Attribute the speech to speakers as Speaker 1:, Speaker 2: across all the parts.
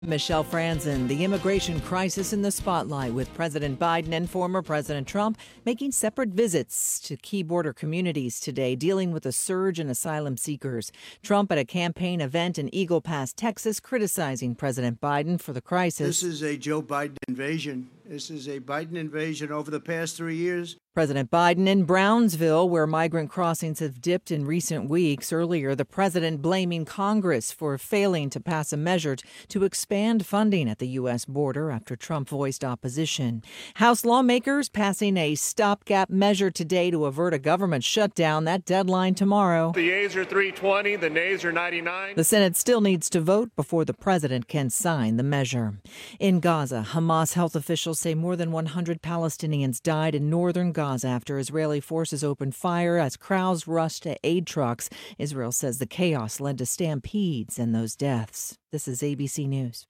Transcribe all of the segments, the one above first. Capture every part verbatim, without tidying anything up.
Speaker 1: Michelle Franzen, the immigration crisis in the spotlight, with President Biden and former President Trump making separate visits to key border communities today, dealing with a surge in asylum seekers. Trump at a campaign event in Eagle Pass, Texas, criticizing President Biden for the crisis.
Speaker 2: This is a Joe Biden invasion. This is a Biden invasion over the past three years.
Speaker 1: President Biden in Brownsville, where migrant crossings have dipped in recent weeks. Earlier, the president blaming Congress for failing to pass a measure to expand funding at the U S border after Trump voiced opposition. House lawmakers passing a stopgap measure today to avert a government shutdown. That deadline tomorrow.
Speaker 3: The yeas are three twenty, the nays are ninety-nine.
Speaker 1: The Senate still needs to vote before the president can sign the measure. In Gaza, Hamas health officials say more than one hundred Palestinians died in northern Gaza after Israeli forces opened fire as crowds rushed to aid trucks. Israel says the chaos led to stampedes and those deaths. This is A B C News.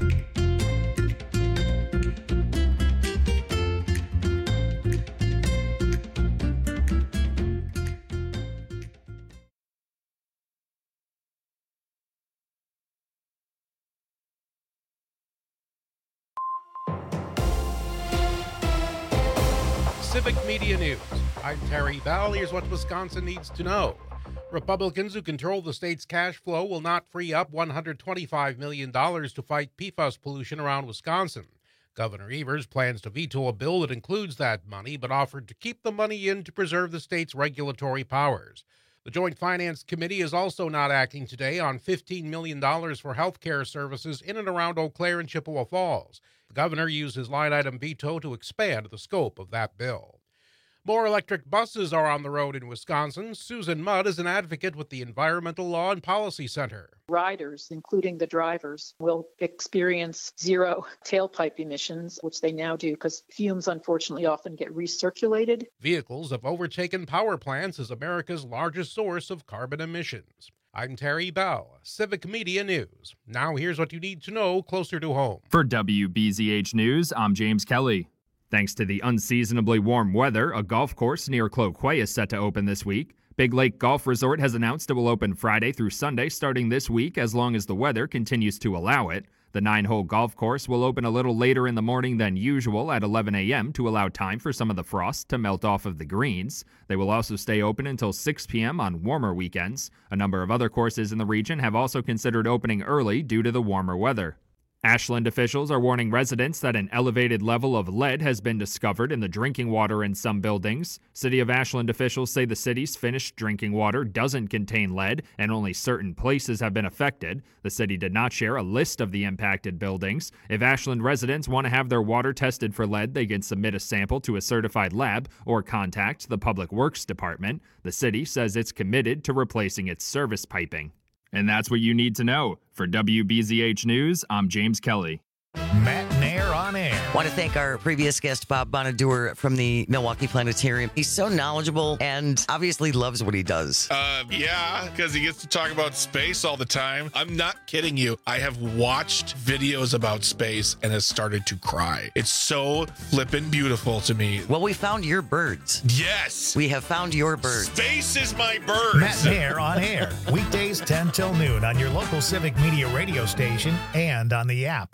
Speaker 4: Civic Media News. I'm Terry Bell. Here's what Wisconsin needs to know. Republicans who control the state's cash flow will not free up one hundred twenty-five million dollars to fight P FAS pollution around Wisconsin. Governor Evers plans to veto a bill that includes that money, but offered to keep the money in to preserve the state's regulatory powers. The Joint Finance Committee is also not acting today on fifteen million dollars for health care services in and around Eau Claire and Chippewa Falls. The governor used his line-item veto to expand the scope of that bill. More electric buses are on the road in Wisconsin. Susan Mudd is an advocate with the Environmental Law and Policy Center.
Speaker 5: Riders, including the drivers, will experience zero tailpipe emissions, which they now do because fumes unfortunately often get recirculated.
Speaker 4: Vehicles have overtaken power plants as America's largest source of carbon emissions. I'm Terry Bell, Civic Media News. Now here's what you need to know closer to home.
Speaker 6: For W B Z H News, I'm James Kelly. Thanks to the unseasonably warm weather, a golf course near Cloquet is set to open this week. Big Lake Golf Resort has announced it will open Friday through Sunday starting this week as long as the weather continues to allow it. The nine-hole golf course will open a little later in the morning than usual at eleven a.m. to allow time for some of the frost to melt off of the greens. They will also stay open until six p.m. on warmer weekends. A number of other courses in the region have also considered opening early due to the warmer weather. Ashland officials are warning residents that an elevated level of lead has been discovered in the drinking water in some buildings. City of Ashland officials say the city's finished drinking water doesn't contain lead and only certain places have been affected. The city did not share a list of the impacted buildings. If Ashland residents want to have their water tested for lead, they can submit a sample to a certified lab or contact the Public Works Department. The city says it's committed to replacing its service piping. And that's what you need to know. For W B Z H News, I'm James Kelly.
Speaker 7: Matt Nair on air.
Speaker 8: Want to thank our previous guest, Bob Bonadur from the Milwaukee Planetarium. He's so knowledgeable and obviously loves what he does.
Speaker 9: Uh, yeah, because he gets to talk about space all the time. I'm not kidding you. I have watched videos about space and has started to cry. It's so flippin' beautiful to me.
Speaker 8: Well, we found your birds.
Speaker 9: Yes.
Speaker 8: We have found your birds.
Speaker 9: Space is my birds.
Speaker 7: Matt Nair on air. Weekdays ten till noon on your local Civic Media radio station and on the app.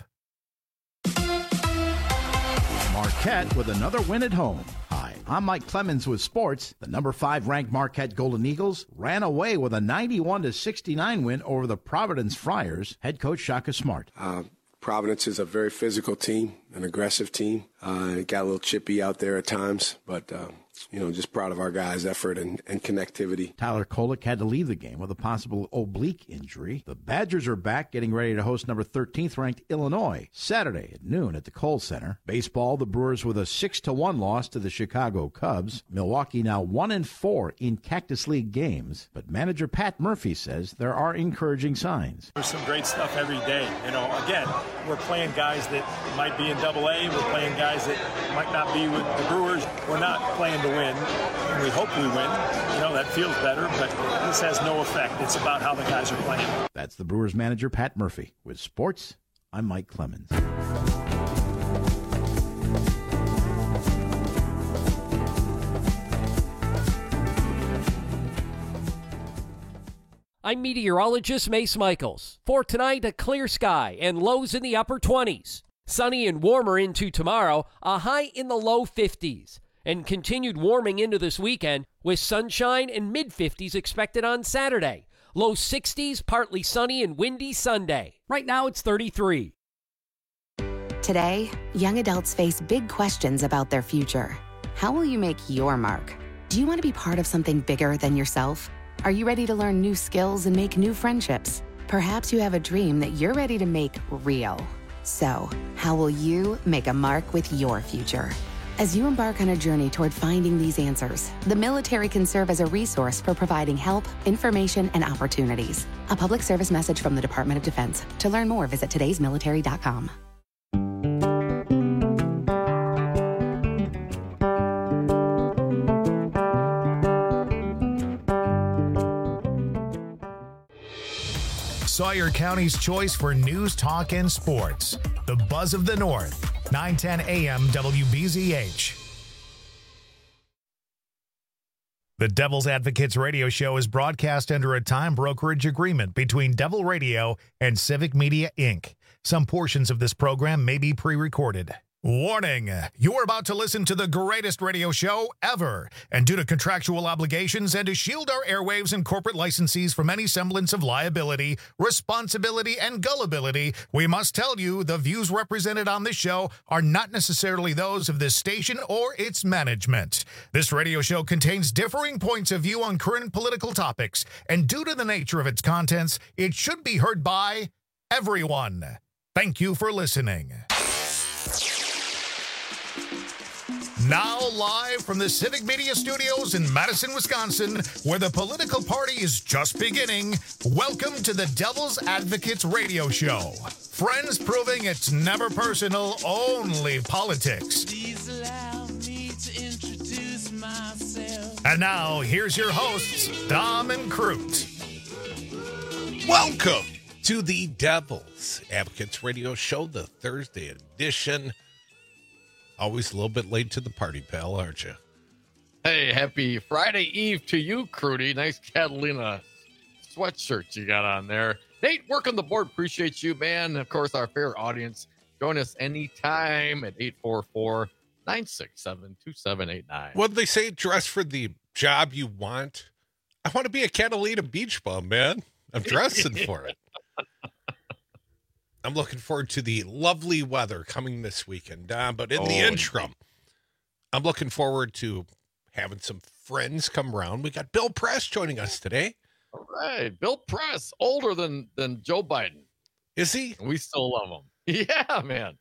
Speaker 10: Marquette with another win at home. Hi, I'm Mike Clemens with sports. The number five ranked Marquette Golden Eagles ran away with a ninety-one to sixty-nine win over the Providence Friars. Head coach Shaka Smart.
Speaker 11: Uh, Providence is a very physical team, an aggressive team. Uh, it got a little chippy out there at times, but uh, you know, just proud of our guys' effort and, and connectivity.
Speaker 10: Tyler Kolek had to leave the game with a possible oblique injury. The Badgers are back, getting ready to host number thirteenth ranked Illinois Saturday at noon at the Kohl Center. Baseball, the Brewers with a six to one loss to the Chicago Cubs. Milwaukee now one and four in Cactus League games, but manager Pat Murphy says there are encouraging signs.
Speaker 12: There's some great stuff every day. You know, again, we're playing guys that might be in Double A. We're playing guys that might not be with the Brewers. We're not playing to win. And we hope we win. You know, that feels better, but this has no effect. It's about how the guys are playing.
Speaker 10: That's the Brewers manager, Pat Murphy. With sports, I'm Mike Clemens.
Speaker 13: I'm meteorologist Mace Michaels. For tonight, a clear sky and lows in the upper twenties. Sunny and warmer into tomorrow, a high in the low fifties. And continued warming into this weekend with sunshine and mid-fifties expected on Saturday. Low sixties, partly sunny and windy Sunday. Right now it's thirty-three.
Speaker 14: Today, young adults face big questions about their future. How will you make your mark? Do you want to be part of something bigger than yourself? Are you ready to learn new skills and make new friendships? Perhaps you have a dream that you're ready to make real. So, how will you make a mark with your future? As you embark on a journey toward finding these answers, the military can serve as a resource for providing help, information, and opportunities. A public service message from the Department of Defense. To learn more, visit todays military dot com.
Speaker 7: Sawyer County's choice for news, talk, and sports. The Buzz of the North, nine ten A M W B Z H. The Devil's Advocates radio show is broadcast under a time brokerage agreement between Devil Radio and Civic Media, Incorporated. Some portions of this program may be pre-recorded. Warning, you are about to listen to the greatest radio show ever. And due to contractual obligations and to shield our airwaves and corporate licensees from any semblance of liability, responsibility, and gullibility, we must tell you the views represented on this show are not necessarily those of this station or its management. This radio show contains differing points of view on current political topics, and due to the nature of its contents, it should be heard by everyone. Thank you for listening. Now live from the Civic Media Studios in Madison, Wisconsin, where the political party is just beginning, welcome to the Devil's Advocates radio show. Friends proving it's never personal, only politics. Please allow me to introduce myself. And now, here's your hosts, Dom and Crute.
Speaker 4: Welcome to the Devil's Advocates radio show, the Thursday edition. Always a little bit late to the party, pal, aren't you?
Speaker 15: Hey, happy Friday Eve to you, Crudy. Nice Catalina sweatshirt you got on there. Nate, working the board. Appreciate you, man. Of course, our fair audience. Join us anytime at eight four four, nine six seven, two seven eight nine.
Speaker 4: What did they say? Dress for the job you want? I want to be a Catalina beach bum, man. I'm dressing for it. I'm looking forward to the lovely weather coming this weekend, uh, but in oh, the interim, I'm looking forward to having some friends come around. We got Bill Press joining us today.
Speaker 15: All right, Bill Press, older than than Joe Biden.
Speaker 4: Is he?
Speaker 15: We still love him. Yeah, man.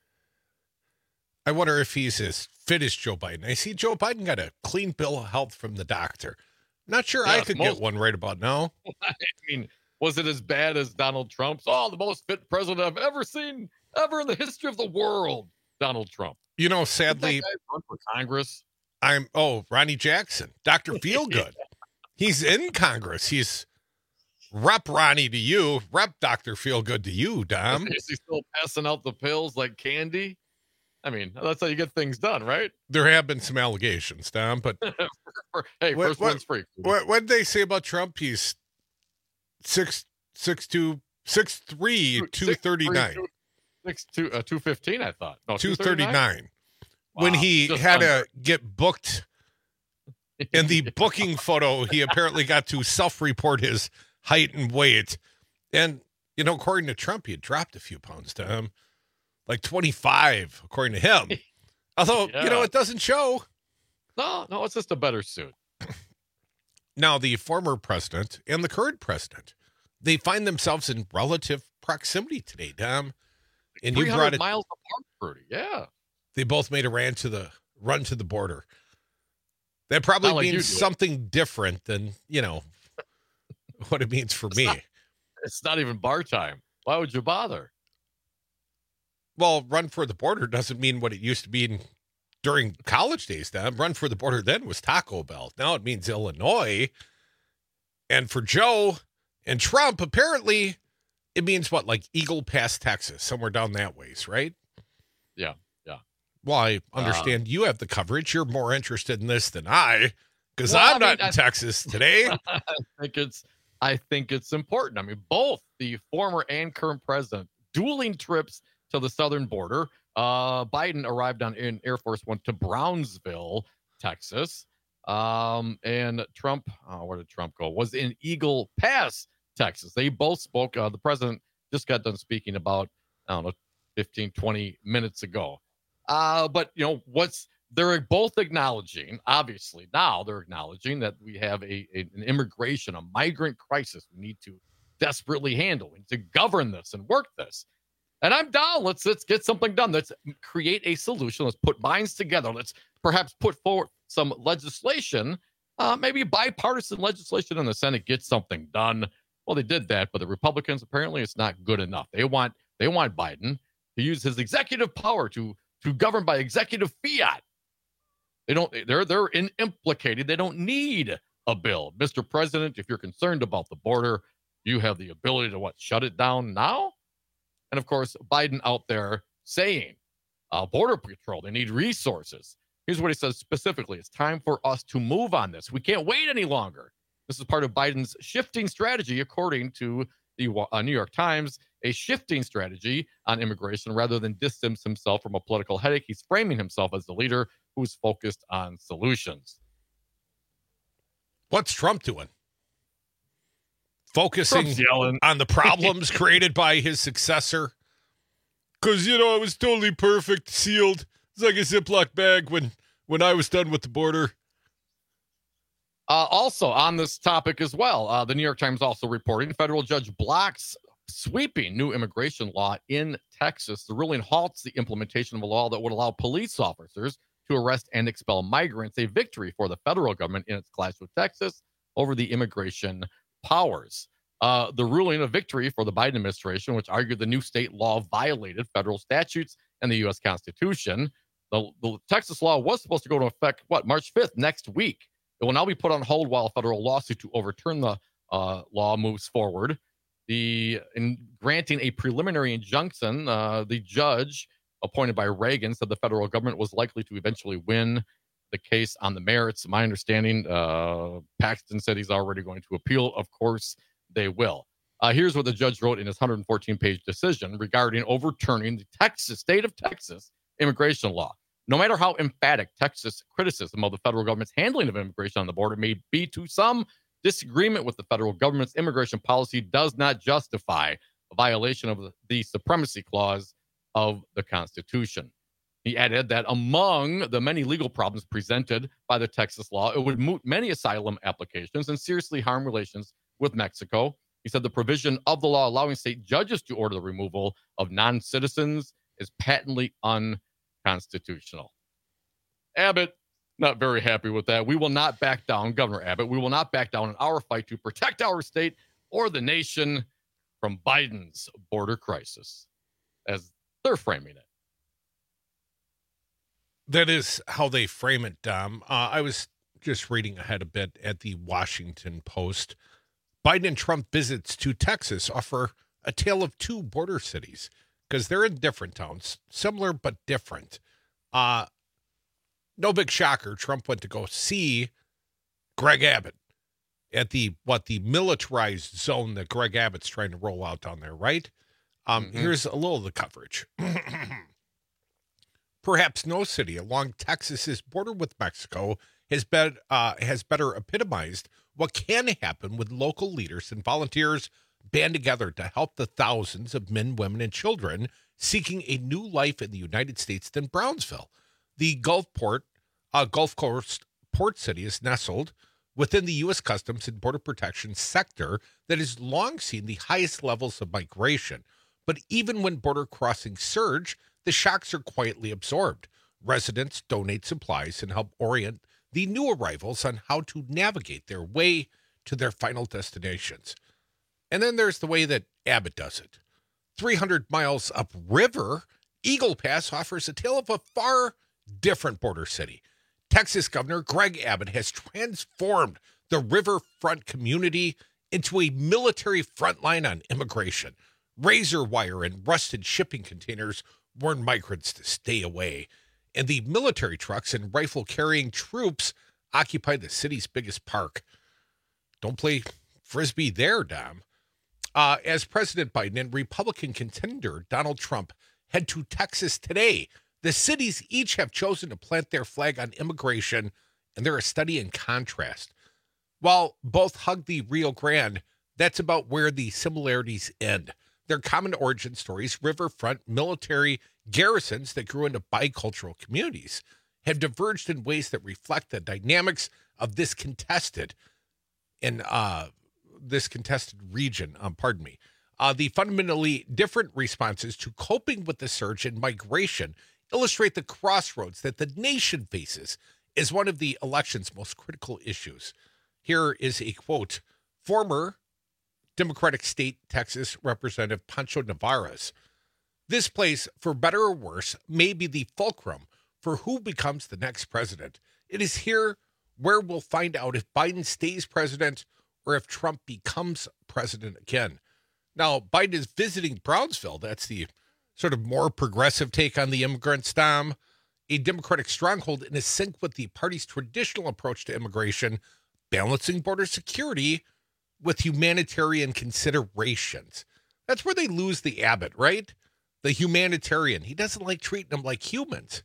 Speaker 4: I wonder if he's as fit as Joe Biden. I see Joe Biden got a clean bill of health from the doctor. Not sure yes, I could most, get one right about now.
Speaker 15: I mean, was it as bad as Donald Trump's? Oh, the most fit president I've ever seen, ever in the history of the world, Donald Trump.
Speaker 4: You know, sadly,
Speaker 15: run for Congress.
Speaker 4: I'm, oh, Ronnie Jackson, Doctor Feelgood. He's in Congress. He's Rep Ronnie to you, Rep Doctor Feelgood to you, Dom.
Speaker 15: Is he still passing out the pills like candy? I mean, that's how you get things done, right?
Speaker 4: There have been some allegations, Dom, but
Speaker 15: hey,
Speaker 4: what,
Speaker 15: first
Speaker 4: what,
Speaker 15: one's free.
Speaker 4: What what did they say about Trump? He's six six two six three two thirty nine.
Speaker 15: Six two uh, two fifteen. I thought no
Speaker 4: two thirty nine. Wow. When he Just had under. to get booked in the booking photo, he apparently got to self report his height and weight, and you know, according to Trump, he had dropped a few pounds to him. Like twenty-five, according to him. Although, yeah. you know, it doesn't show.
Speaker 15: No, no, it's just a better suit.
Speaker 4: Now, the former president and the current president, they find themselves in relative proximity today, Dom. And you brought it
Speaker 15: miles apart, Rudy. Yeah.
Speaker 4: They both made a run to the run to the border. That probably Not means like something different than, you know, what it means for
Speaker 15: it's
Speaker 4: me.
Speaker 15: Not, it's not even bar time. Why would you bother?
Speaker 4: Well, run for the border doesn't mean what it used to mean during college days. Now, run for the border then was Taco Bell. Now it means Illinois. And for Joe and Trump, apparently it means what, like Eagle Pass, Texas, somewhere down that ways, right?
Speaker 15: Yeah, yeah.
Speaker 4: Well, I understand uh, you have the coverage. You're more interested in this than I, because
Speaker 15: well,
Speaker 4: I'm I mean, not in I, Texas today.
Speaker 15: I think it's I think it's important. I mean, both the former and current president, dueling trips to the southern border. Uh, Biden arrived on in Air Force One to Brownsville, Texas. Um, and Trump, oh, where did Trump go? Was in Eagle Pass, Texas. They both spoke. Uh, the president just got done speaking about, I don't know, fifteen, twenty minutes ago. Uh, but, you know, what's they're both acknowledging, obviously, now they're acknowledging that we have a, a an immigration, a migrant crisis we need to desperately handle. We need to govern this and work this. And I'm down. Let's let's get something done. Let's create a solution. Let's put minds together. Let's perhaps put forward some legislation, uh, maybe bipartisan legislation in the Senate, get something done. Well, they did that, but the Republicans, apparently it's not good enough. They want they want Biden to use his executive power to to govern by executive fiat. They don't. They're they're in, implicated. They don't need a bill, Mister President. If you're concerned about the border, you have the ability to what shut it down now. And of course, Biden out there saying, uh, Border Patrol, they need resources. Here's what he says specifically. It's time for us to move on this. We can't wait any longer. This is part of Biden's shifting strategy, according to the uh, New York Times, a shifting strategy on immigration rather than distance himself from a political headache. He's framing himself as the leader who's focused on solutions.
Speaker 4: What's Trump doing? Focusing
Speaker 15: yelling.
Speaker 4: on the problems created by his successor. Because, you know, it was totally perfect, sealed. It's like a Ziploc bag when, when I was done with the border.
Speaker 15: Uh, also on this topic as well, uh, the New York Times also reporting federal judge blocks sweeping new immigration law in Texas. The ruling halts the implementation of a law that would allow police officers to arrest and expel migrants, a victory for the federal government in its clash with Texas over the immigration powers. Uh, the ruling, a victory for the Biden administration, which argued the new state law violated federal statutes and the U S Constitution. The, the Texas law was supposed to go into effect, what, March fifth, next week. It will now be put on hold while a federal lawsuit to overturn the uh, law moves forward. The in granting a preliminary injunction, uh, the judge appointed by Reagan said the federal government was likely to eventually win the case on the merits. My understanding, uh, Paxton said he's already going to appeal. Of course, they will. Uh, here's what the judge wrote in his one hundred fourteen page decision regarding overturning the Texas, state of Texas immigration law. No matter how emphatic Texas criticism of the federal government's handling of immigration on the border may be to some, disagreement with the federal government's immigration policy does not justify a violation of the, the supremacy clause of the Constitution. He added that among the many legal problems presented by the Texas law, it would moot many asylum applications and seriously harm relations with Mexico. He said the provision of the law allowing state judges to order the removal of non-citizens is patently unconstitutional. Abbott, not very happy with that. We will not back down, Governor Abbott. We will not back down in our fight to protect our state or the nation from Biden's border crisis, as they're framing it.
Speaker 4: That is how they frame it, Dom. Uh, I was just reading ahead a bit at the Washington Post. Biden and Trump visits to Texas offer a tale of two border cities because they're in different towns, similar but different. Uh, no big shocker. Trump went to go see Greg Abbott at the, what, the militarized zone that Greg Abbott's trying to roll out down there, right? Um, mm-hmm. Here's a little of the coverage. Perhaps no city along Texas's border with Mexico has been uh, has better epitomized what can happen when local leaders and volunteers band together to help the thousands of men, women, and children seeking a new life in the United States than Brownsville. The Gulf Port, uh, Gulf Coast port city is nestled within the U S Customs and Border Protection sector that has long seen the highest levels of migration. But even when border crossings surge, the shocks are quietly absorbed. Residents donate supplies and help orient the new arrivals on how to navigate their way to their final destinations. And then there's the way that Abbott does it. three hundred miles upriver, Eagle Pass offers a tale of a far different border city. Texas Governor Greg Abbott has transformed the riverfront community into a military frontline on immigration. Razor wire and rusted shipping containers warn migrants to stay away. And the military trucks and rifle-carrying troops occupy the city's biggest park. Don't play Frisbee there, Dom. Uh, as President Biden and Republican contender Donald Trump head to Texas today, the cities each have chosen to plant their flag on immigration, and they're a study in contrast. While both hug the Rio Grande, that's about where the similarities end. Their common origin stories, riverfront military garrisons that grew into bicultural communities, have diverged in ways that reflect the dynamics of this contested and uh, this contested region. Um, pardon me. Uh, the fundamentally different responses to coping with the surge in migration illustrate the crossroads that the nation faces as one of the election's most critical issues. Here is a quote. Former Democratic State Texas Representative Pancho Navarez. This place, for better or worse, may be the fulcrum for who becomes the next president. It is here where we'll find out if Biden stays president or if Trump becomes president again. Now, Biden is visiting Brownsville. That's the sort of more progressive take on the immigrants, Dom. A Democratic stronghold in a sync with the party's traditional approach to immigration, balancing border security with humanitarian considerations. That's where they lose the Abbott, right? The humanitarian. He doesn't like treating them like humans.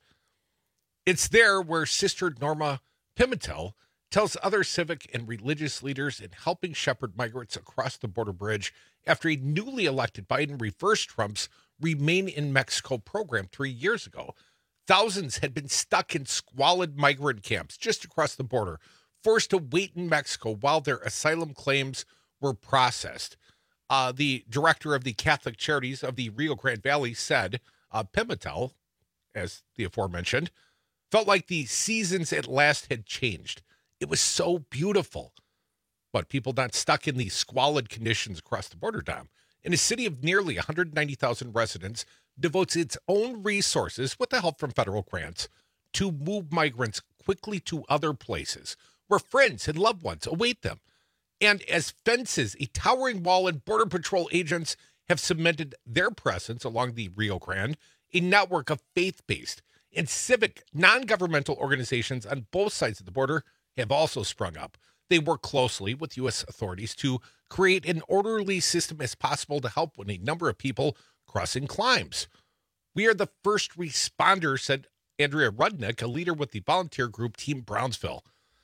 Speaker 4: It's there where Sister Norma Pimentel tells other civic and religious leaders in helping shepherd migrants across the border bridge after a newly elected Biden reversed Trump's Remain in Mexico program three years ago. Thousands had been stuck in squalid migrant camps just across the border, forced to wait in Mexico while their asylum claims were processed. Uh, the director of the Catholic Charities of the Rio Grande Valley said, uh, Pimentel, as the aforementioned, felt like the seasons at last had changed. It was so beautiful. But people not stuck in these squalid conditions across the border, Dom. In a city of nearly one hundred ninety thousand residents, devotes its own resources, with the help from federal grants, to move migrants quickly to other places where friends and loved ones await them. And as fences, a towering wall, and Border Patrol agents have cemented their presence along the Rio Grande, a network of faith-based and civic non-governmental organizations on both sides of the border have also sprung up. They work closely with U S authorities to create an orderly system as possible to help when a number of people crossing climbs. We are the first responders, said Andrea Rudnick, a leader with the volunteer group Team Brownsville.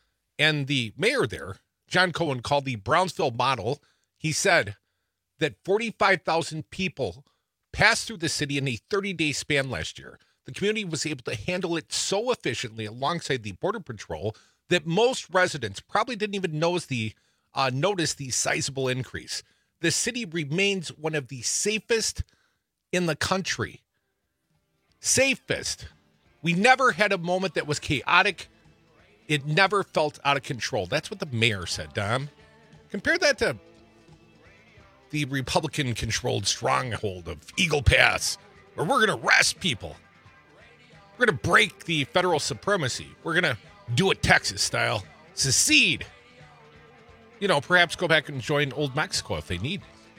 Speaker 4: And the mayor there, John Cohen, called the Brownsville model. He said that forty-five thousand people passed through the city in a thirty-day span last year. The community was able to handle it so efficiently alongside the Border Patrol that most residents probably didn't even notice the, uh, notice the sizable increase. The city remains one of the safest in the country. Safest. We never had a moment that was chaotic. It never felt out of control. That's what the mayor said, Dom. Compare that to the Republican-controlled stronghold of Eagle Pass, where we're going to arrest people. We're going to break the federal supremacy. We're going to do it Texas style. Secede. You know, perhaps go back and join Old Mexico if they need.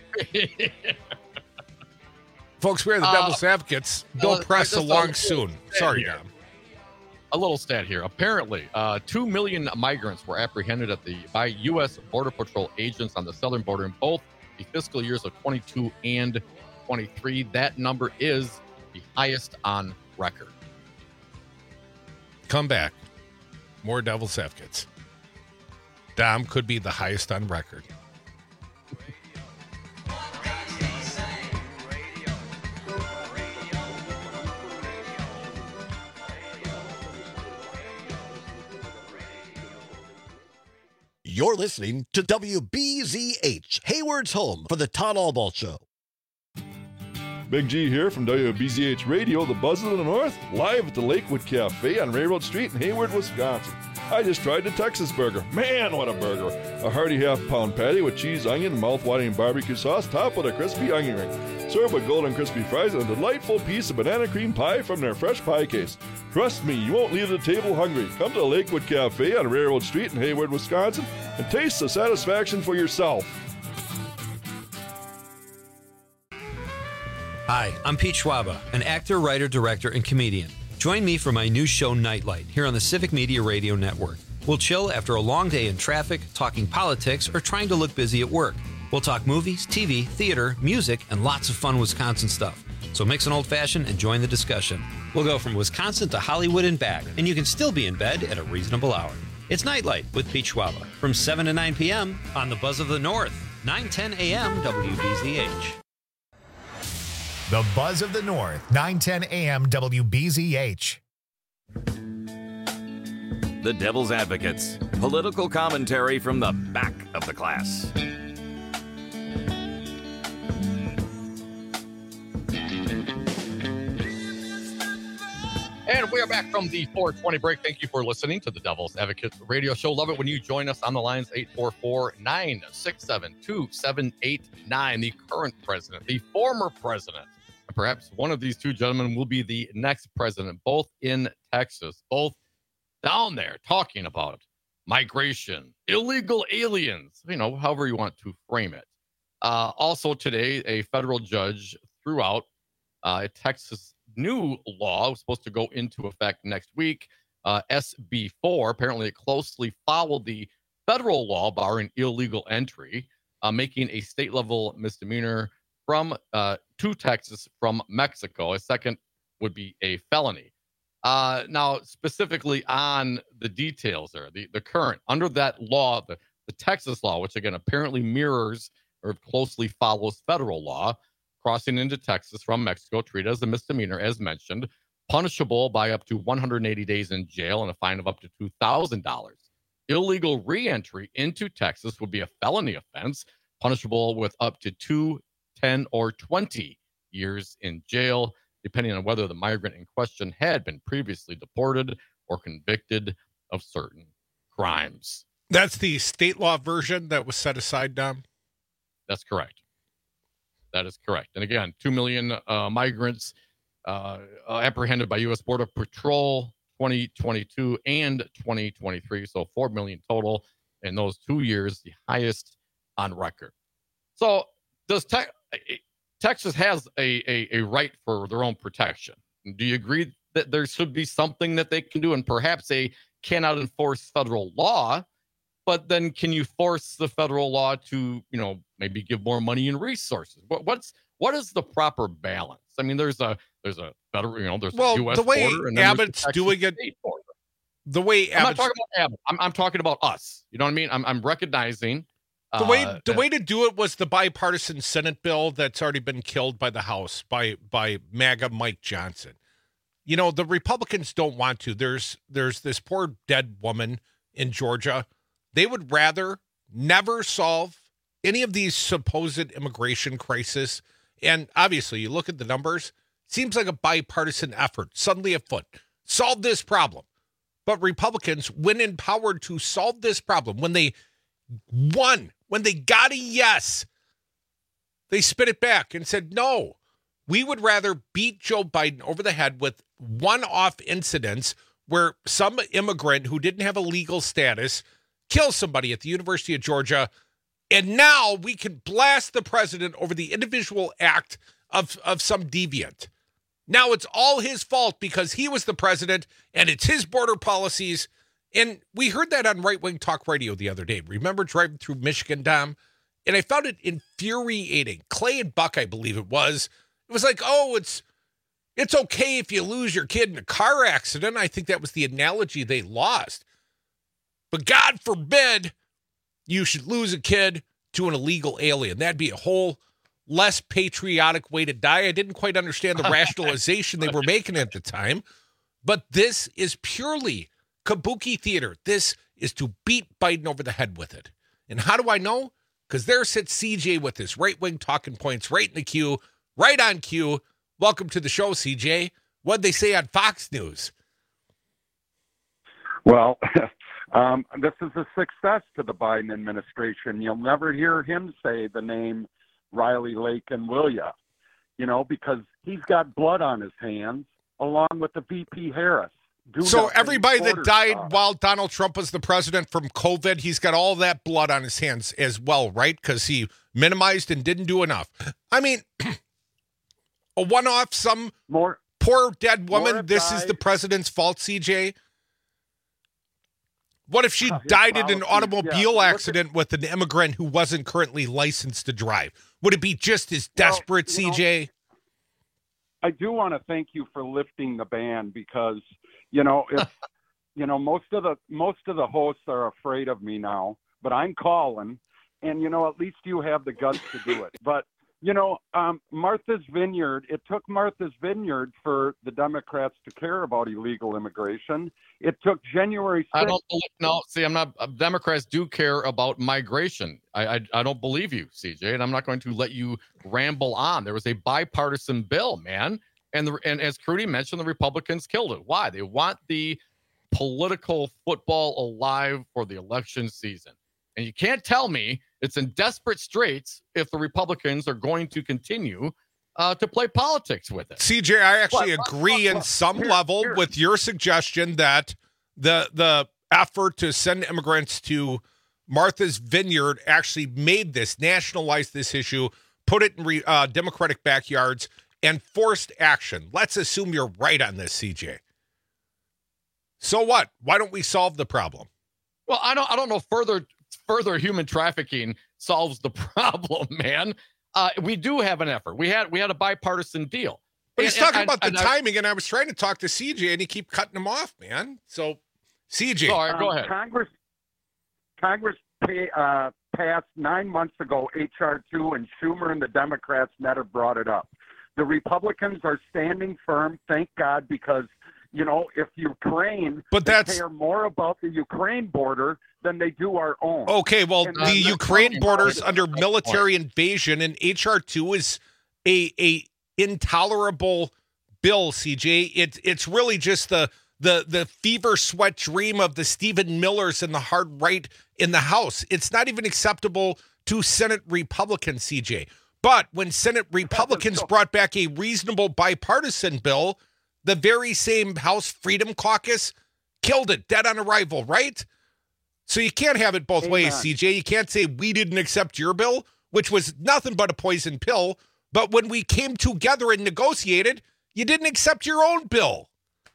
Speaker 4: Folks, we are the uh, Devil's Advocates. Bill uh, Press along soon. Sorry, Dom.
Speaker 15: A little stat here. Apparently, uh, two million migrants were apprehended at the by U S Border Patrol agents on the southern border in both the fiscal years of twenty-two and twenty-three. That number is the highest on record.
Speaker 4: Come back. More Devil's Advocates. Dom could be the highest on record.
Speaker 16: You're listening to W B Z H, Hayward's home for the Todd Albaugh Show.
Speaker 17: Big G here from W B Z H Radio, the Buzz of the North, live at the Lakewood Cafe on Railroad Street in Hayward, Wisconsin. I just tried the Texas Burger. Man, what a burger. A hearty half-pound patty with cheese, onion, and mouth-watering barbecue sauce, topped with a crispy onion ring. Served with golden crispy fries and a delightful piece of banana cream pie from their fresh pie case. Trust me, you won't leave the table hungry. Come to the Lakewood Cafe on Railroad Street in Hayward, Wisconsin, and taste the satisfaction for yourself.
Speaker 18: Hi, I'm Pete Schwaba, an actor, writer, director, and comedian. Join me for my new show, Nightlight, here on the Civic Media Radio Network. We'll chill after a long day in traffic, talking politics, or trying to look busy at work. We'll talk movies, T V, theater, music, and lots of fun Wisconsin stuff. So mix an old-fashioned and join the discussion. We'll go from Wisconsin to Hollywood and back, and you can still be in bed at a reasonable hour. It's Nightlight with Pete Schwaba from seven to nine p.m. on the Buzz of the North, nine ten a.m. W B Z H.
Speaker 7: The Buzz of the North, nine ten a.m. W B Z H.
Speaker 19: The Devil's Advocates, political commentary from the back of the class.
Speaker 15: And we are back from the four twenty break. Thank you for listening to the Devil's Advocate radio show. Love it when you join us on the lines, eight four four, nine six seven, two seven eight nine. The current president, the former president, and perhaps one of these two gentlemen will be the next president, both in Texas, both down there talking about migration, illegal aliens, you know, however you want to frame it. Uh, also today, a federal judge threw out uh, a Texas new law was supposed to go into effect next week, uh, S B four. Apparently, it closely followed the federal law barring illegal entry, uh, making a state-level misdemeanor from uh, to Texas from Mexico. A second would be a felony. Uh, now, specifically on the details there, the, the current, under that law, the, the Texas law, which again apparently mirrors or closely follows federal law, crossing into Texas from Mexico, treated as a misdemeanor, as mentioned, punishable by up to one hundred eighty days in jail and a fine of up to two thousand dollars. Illegal reentry into Texas would be a felony offense, punishable with up to two, ten, or twenty years in jail, depending on whether the migrant in question had been previously deported or convicted of certain crimes.
Speaker 4: That's the state law version that was set aside, Dom?
Speaker 15: That's correct. That is correct. And again, two million uh, migrants uh, uh, apprehended by U S Border Patrol twenty twenty-two and twenty twenty-three. So four million total in those two years, the highest on record. So does te- Texas has a, a, a right for their own protection? Do you agree that there should be something that they can do? And perhaps they cannot enforce federal law, but then can you force the federal law to, you know, maybe give more money and resources? What, what's what is the proper balance? I mean, there's a there's a federal, you know, there's
Speaker 4: well,
Speaker 15: a U S
Speaker 4: the way
Speaker 15: border, and then
Speaker 4: Abbott's
Speaker 15: the
Speaker 4: doing it,
Speaker 15: border.
Speaker 4: the way
Speaker 15: I'm
Speaker 4: Abbott's,
Speaker 15: not talking about Abbott. I'm, I'm talking about us. You know what I mean? I'm I'm recognizing
Speaker 4: the way
Speaker 15: uh,
Speaker 4: the
Speaker 15: that,
Speaker 4: way to do it was the bipartisan Senate bill that's already been killed by the House by by MAGA Mike Johnson. You know, the Republicans don't want to. There's there's this poor dead woman in Georgia. They would rather never solve any of these supposed immigration crisis. And obviously, you look at the numbers, seems like a bipartisan effort suddenly afoot. Solve this problem. But Republicans, when empowered to solve this problem, when they won, when they got a yes, they spit it back and said, no, we would rather beat Joe Biden over the head with one-off incidents where some immigrant who didn't have a legal status kill somebody at the University of Georgia, and now we can blast the president over the individual act of, of some deviant. Now it's all his fault because he was the president, and it's his border policies. And we heard that on right-wing talk radio the other day. Remember driving through Michigan, Dom? And I found it infuriating. Clay and Buck, I believe it was. It was like, oh, it's it's okay if you lose your kid in a car accident. I think that was the analogy they lost. But God forbid you should lose a kid to an illegal alien. That'd be a whole less patriotic way to die. I didn't quite understand the rationalization they were making at the time. But this is purely kabuki theater. This is to beat Biden over the head with it. And how do I know? Because there sits C J with his right-wing talking points right in the queue, right on cue. Welcome to the show, C J. What'd they say on Fox News?
Speaker 20: Well, um, this is a success to the Biden administration. You'll never hear him say the name Riley Lake and Willia, you know, because he's got blood on his hands along with the V P Harris.
Speaker 4: So everybody that died uh, while Donald Trump was the president from COVID, he's got all that blood on his hands as well, right? Because he minimized and didn't do enough. I mean, a one-off, some
Speaker 20: more
Speaker 4: poor dead woman, this died. Is the president's fault, C J? What if she died in an automobile
Speaker 20: yeah.
Speaker 4: accident with an immigrant who wasn't currently licensed to drive? Would it be just as desperate,
Speaker 20: well,
Speaker 4: C J?
Speaker 20: Know, I do want to thank you for lifting the ban because, you know, it's, you know, most of the most of the hosts are afraid of me now, but I'm calling, and you know, at least you have the guts to do it. But you know, um, Martha's Vineyard, it took Martha's Vineyard for the Democrats to care about illegal immigration. It took January sixth.
Speaker 15: I don't believe, no, see, I'm not, uh, Democrats do care about migration. I, I I don't believe you, C J, and I'm not going to let you ramble on. There was a bipartisan bill, man. And, the, and as Crudy mentioned, the Republicans killed it. Why? They want the political football alive for the election season. And you can't tell me it's in desperate straits if the Republicans are going to continue uh, to play politics with it.
Speaker 4: C J, I actually
Speaker 20: What,
Speaker 4: agree
Speaker 20: what, what,
Speaker 4: in
Speaker 20: what?
Speaker 4: some
Speaker 20: Here,
Speaker 4: level
Speaker 20: here.
Speaker 4: with your suggestion that the the effort to send immigrants to Martha's Vineyard actually made this, nationalized this issue, put it in re, uh, Democratic backyards, and forced action. Let's assume you're right on this, C J. So what? Why don't we solve the problem?
Speaker 15: Well, I don't I don't know further further human trafficking solves the problem, man. Uh, we do have an effort. We had we had a bipartisan deal.
Speaker 4: But he's
Speaker 15: And-
Speaker 4: talking
Speaker 15: and-
Speaker 4: about the
Speaker 15: and I-
Speaker 4: timing, and I was trying to talk to C J, and he keep cutting him off, man. So, C J.
Speaker 15: All right, go
Speaker 20: Um,
Speaker 15: ahead.
Speaker 20: Congress Congress pay, uh, passed nine months ago H R two, and Schumer and the Democrats never brought it up. The Republicans are standing firm, thank God, because, you know, if Ukraine,
Speaker 4: But
Speaker 20: they
Speaker 4: that's-
Speaker 20: care more about the Ukraine border than they do our own.
Speaker 4: Okay, well,
Speaker 20: And
Speaker 4: the
Speaker 20: that's-
Speaker 4: Ukraine border's
Speaker 20: that's-
Speaker 4: under military invasion, and H R two is a a intolerable bill, C J. It's it's really just the the the fever sweat dream of the Stephen Millers and the hard right in the House. It's not even acceptable to Senate Republicans, C J. But when Senate Republicans brought back a reasonable bipartisan bill, the very same House Freedom Caucus killed it, dead on arrival, right? So you can't have it both
Speaker 20: Amen.
Speaker 4: ways, C J. You can't say we didn't accept your bill, which was nothing but a poison pill. But when we came together and negotiated, you didn't accept your own bill.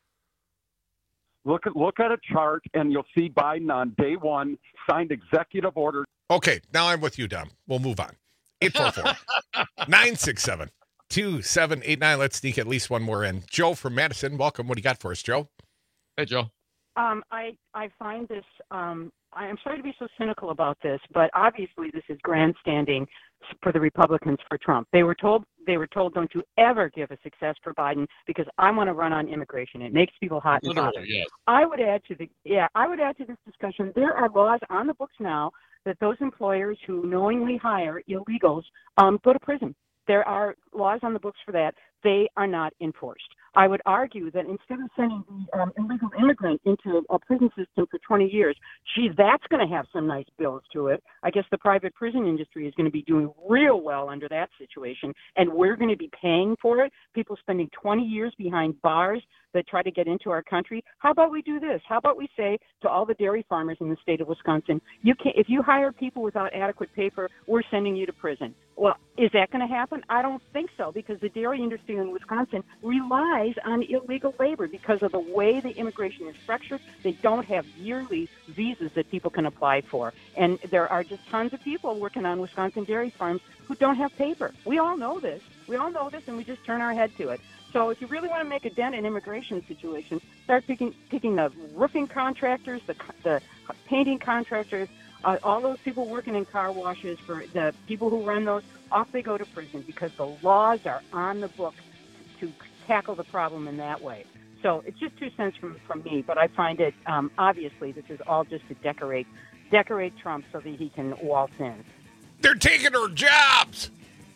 Speaker 20: Look at look at a chart, and you'll see Biden on day one signed executive order.
Speaker 4: Okay, now I'm with you, Dom. We'll move on. eight four four, nine six seven, two seven eight nine. Let's sneak at least one more in. Joe from Madison, welcome. What do you got for us, Joe?
Speaker 15: Hey, Joe.
Speaker 21: Um, I I find this. Um, I am sorry to be so cynical about this, but obviously this is grandstanding for the Republicans for Trump. They were told they were told, "Don't you ever give a success for Biden because I want to run on immigration. It makes people hot and bothered."
Speaker 15: Literally, yes.
Speaker 21: I would add to the yeah. I would add to this discussion. There are laws on the books now that those employers who knowingly hire illegals um, go to prison. There are laws on the books for that. They are not enforced. I would argue that instead of sending the um, illegal immigrant into a prison system for twenty years, gee, that's going to have some nice bills to it. I guess the private prison industry is going to be doing real well under that situation, and we're going to be paying for it. People spending twenty years behind bars that try to get into our country. How about we do this? How about we say to all the dairy farmers in the state of Wisconsin, you can if you hire people without adequate paper, we're sending you to prison. Well, is that going to happen? I don't think so, because the dairy industry in Wisconsin relies on illegal labor because of the way the immigration is structured. They don't have yearly visas that people can apply for. And there are just tons of people working on Wisconsin dairy farms who don't have paper. We all know this. We all know this, and we just turn our head to it. So if you really want to make a dent in immigration situation, start picking, picking the roofing contractors, the, the painting contractors, Uh, all those people working in car washes, for the people who run those, off they go to prison because the laws are on the books to, to tackle the problem in that way. So it's just two cents from, from me, but I find it, um, obviously, this is all just to decorate decorate Trump so that he can waltz in.
Speaker 4: They're taking our jobs.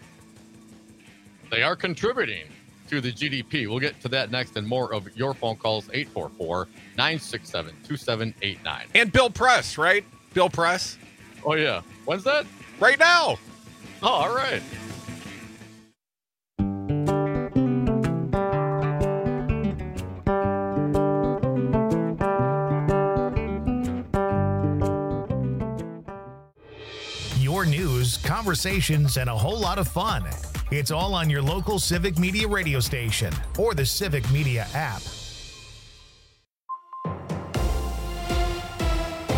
Speaker 15: They are contributing to the G D P. We'll get to that next and more of your phone calls, eight four four, nine six seven, two seven eight nine.
Speaker 4: And Bill Press, right? Bill Press.
Speaker 15: Oh, yeah. When's that?
Speaker 4: Right now.
Speaker 15: Oh, all right.
Speaker 7: Your news, conversations, and a whole lot of fun. It's all on your local Civic Media radio station or the Civic Media app.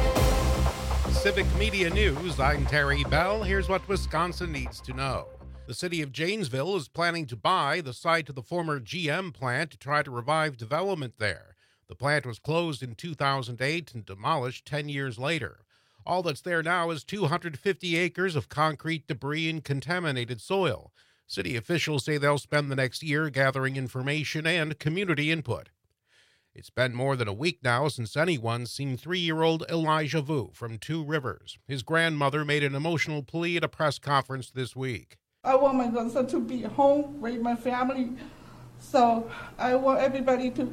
Speaker 4: Civic Media News, I'm Terry Bell. Here's what Wisconsin needs to know. The city of Janesville is planning to buy the site of the former G M plant to try to revive development there. The plant was closed in two thousand eight and demolished ten years later. All that's there now is two hundred fifty acres of concrete debris and contaminated soil. City officials say they'll spend the next year gathering information and community input. It's been more than a week now since anyone's seen three-year-old Elijah Vu from Two Rivers. His grandmother made an emotional plea at a press conference this week.
Speaker 2: I want my grandson to be home, raise my family, so I want everybody to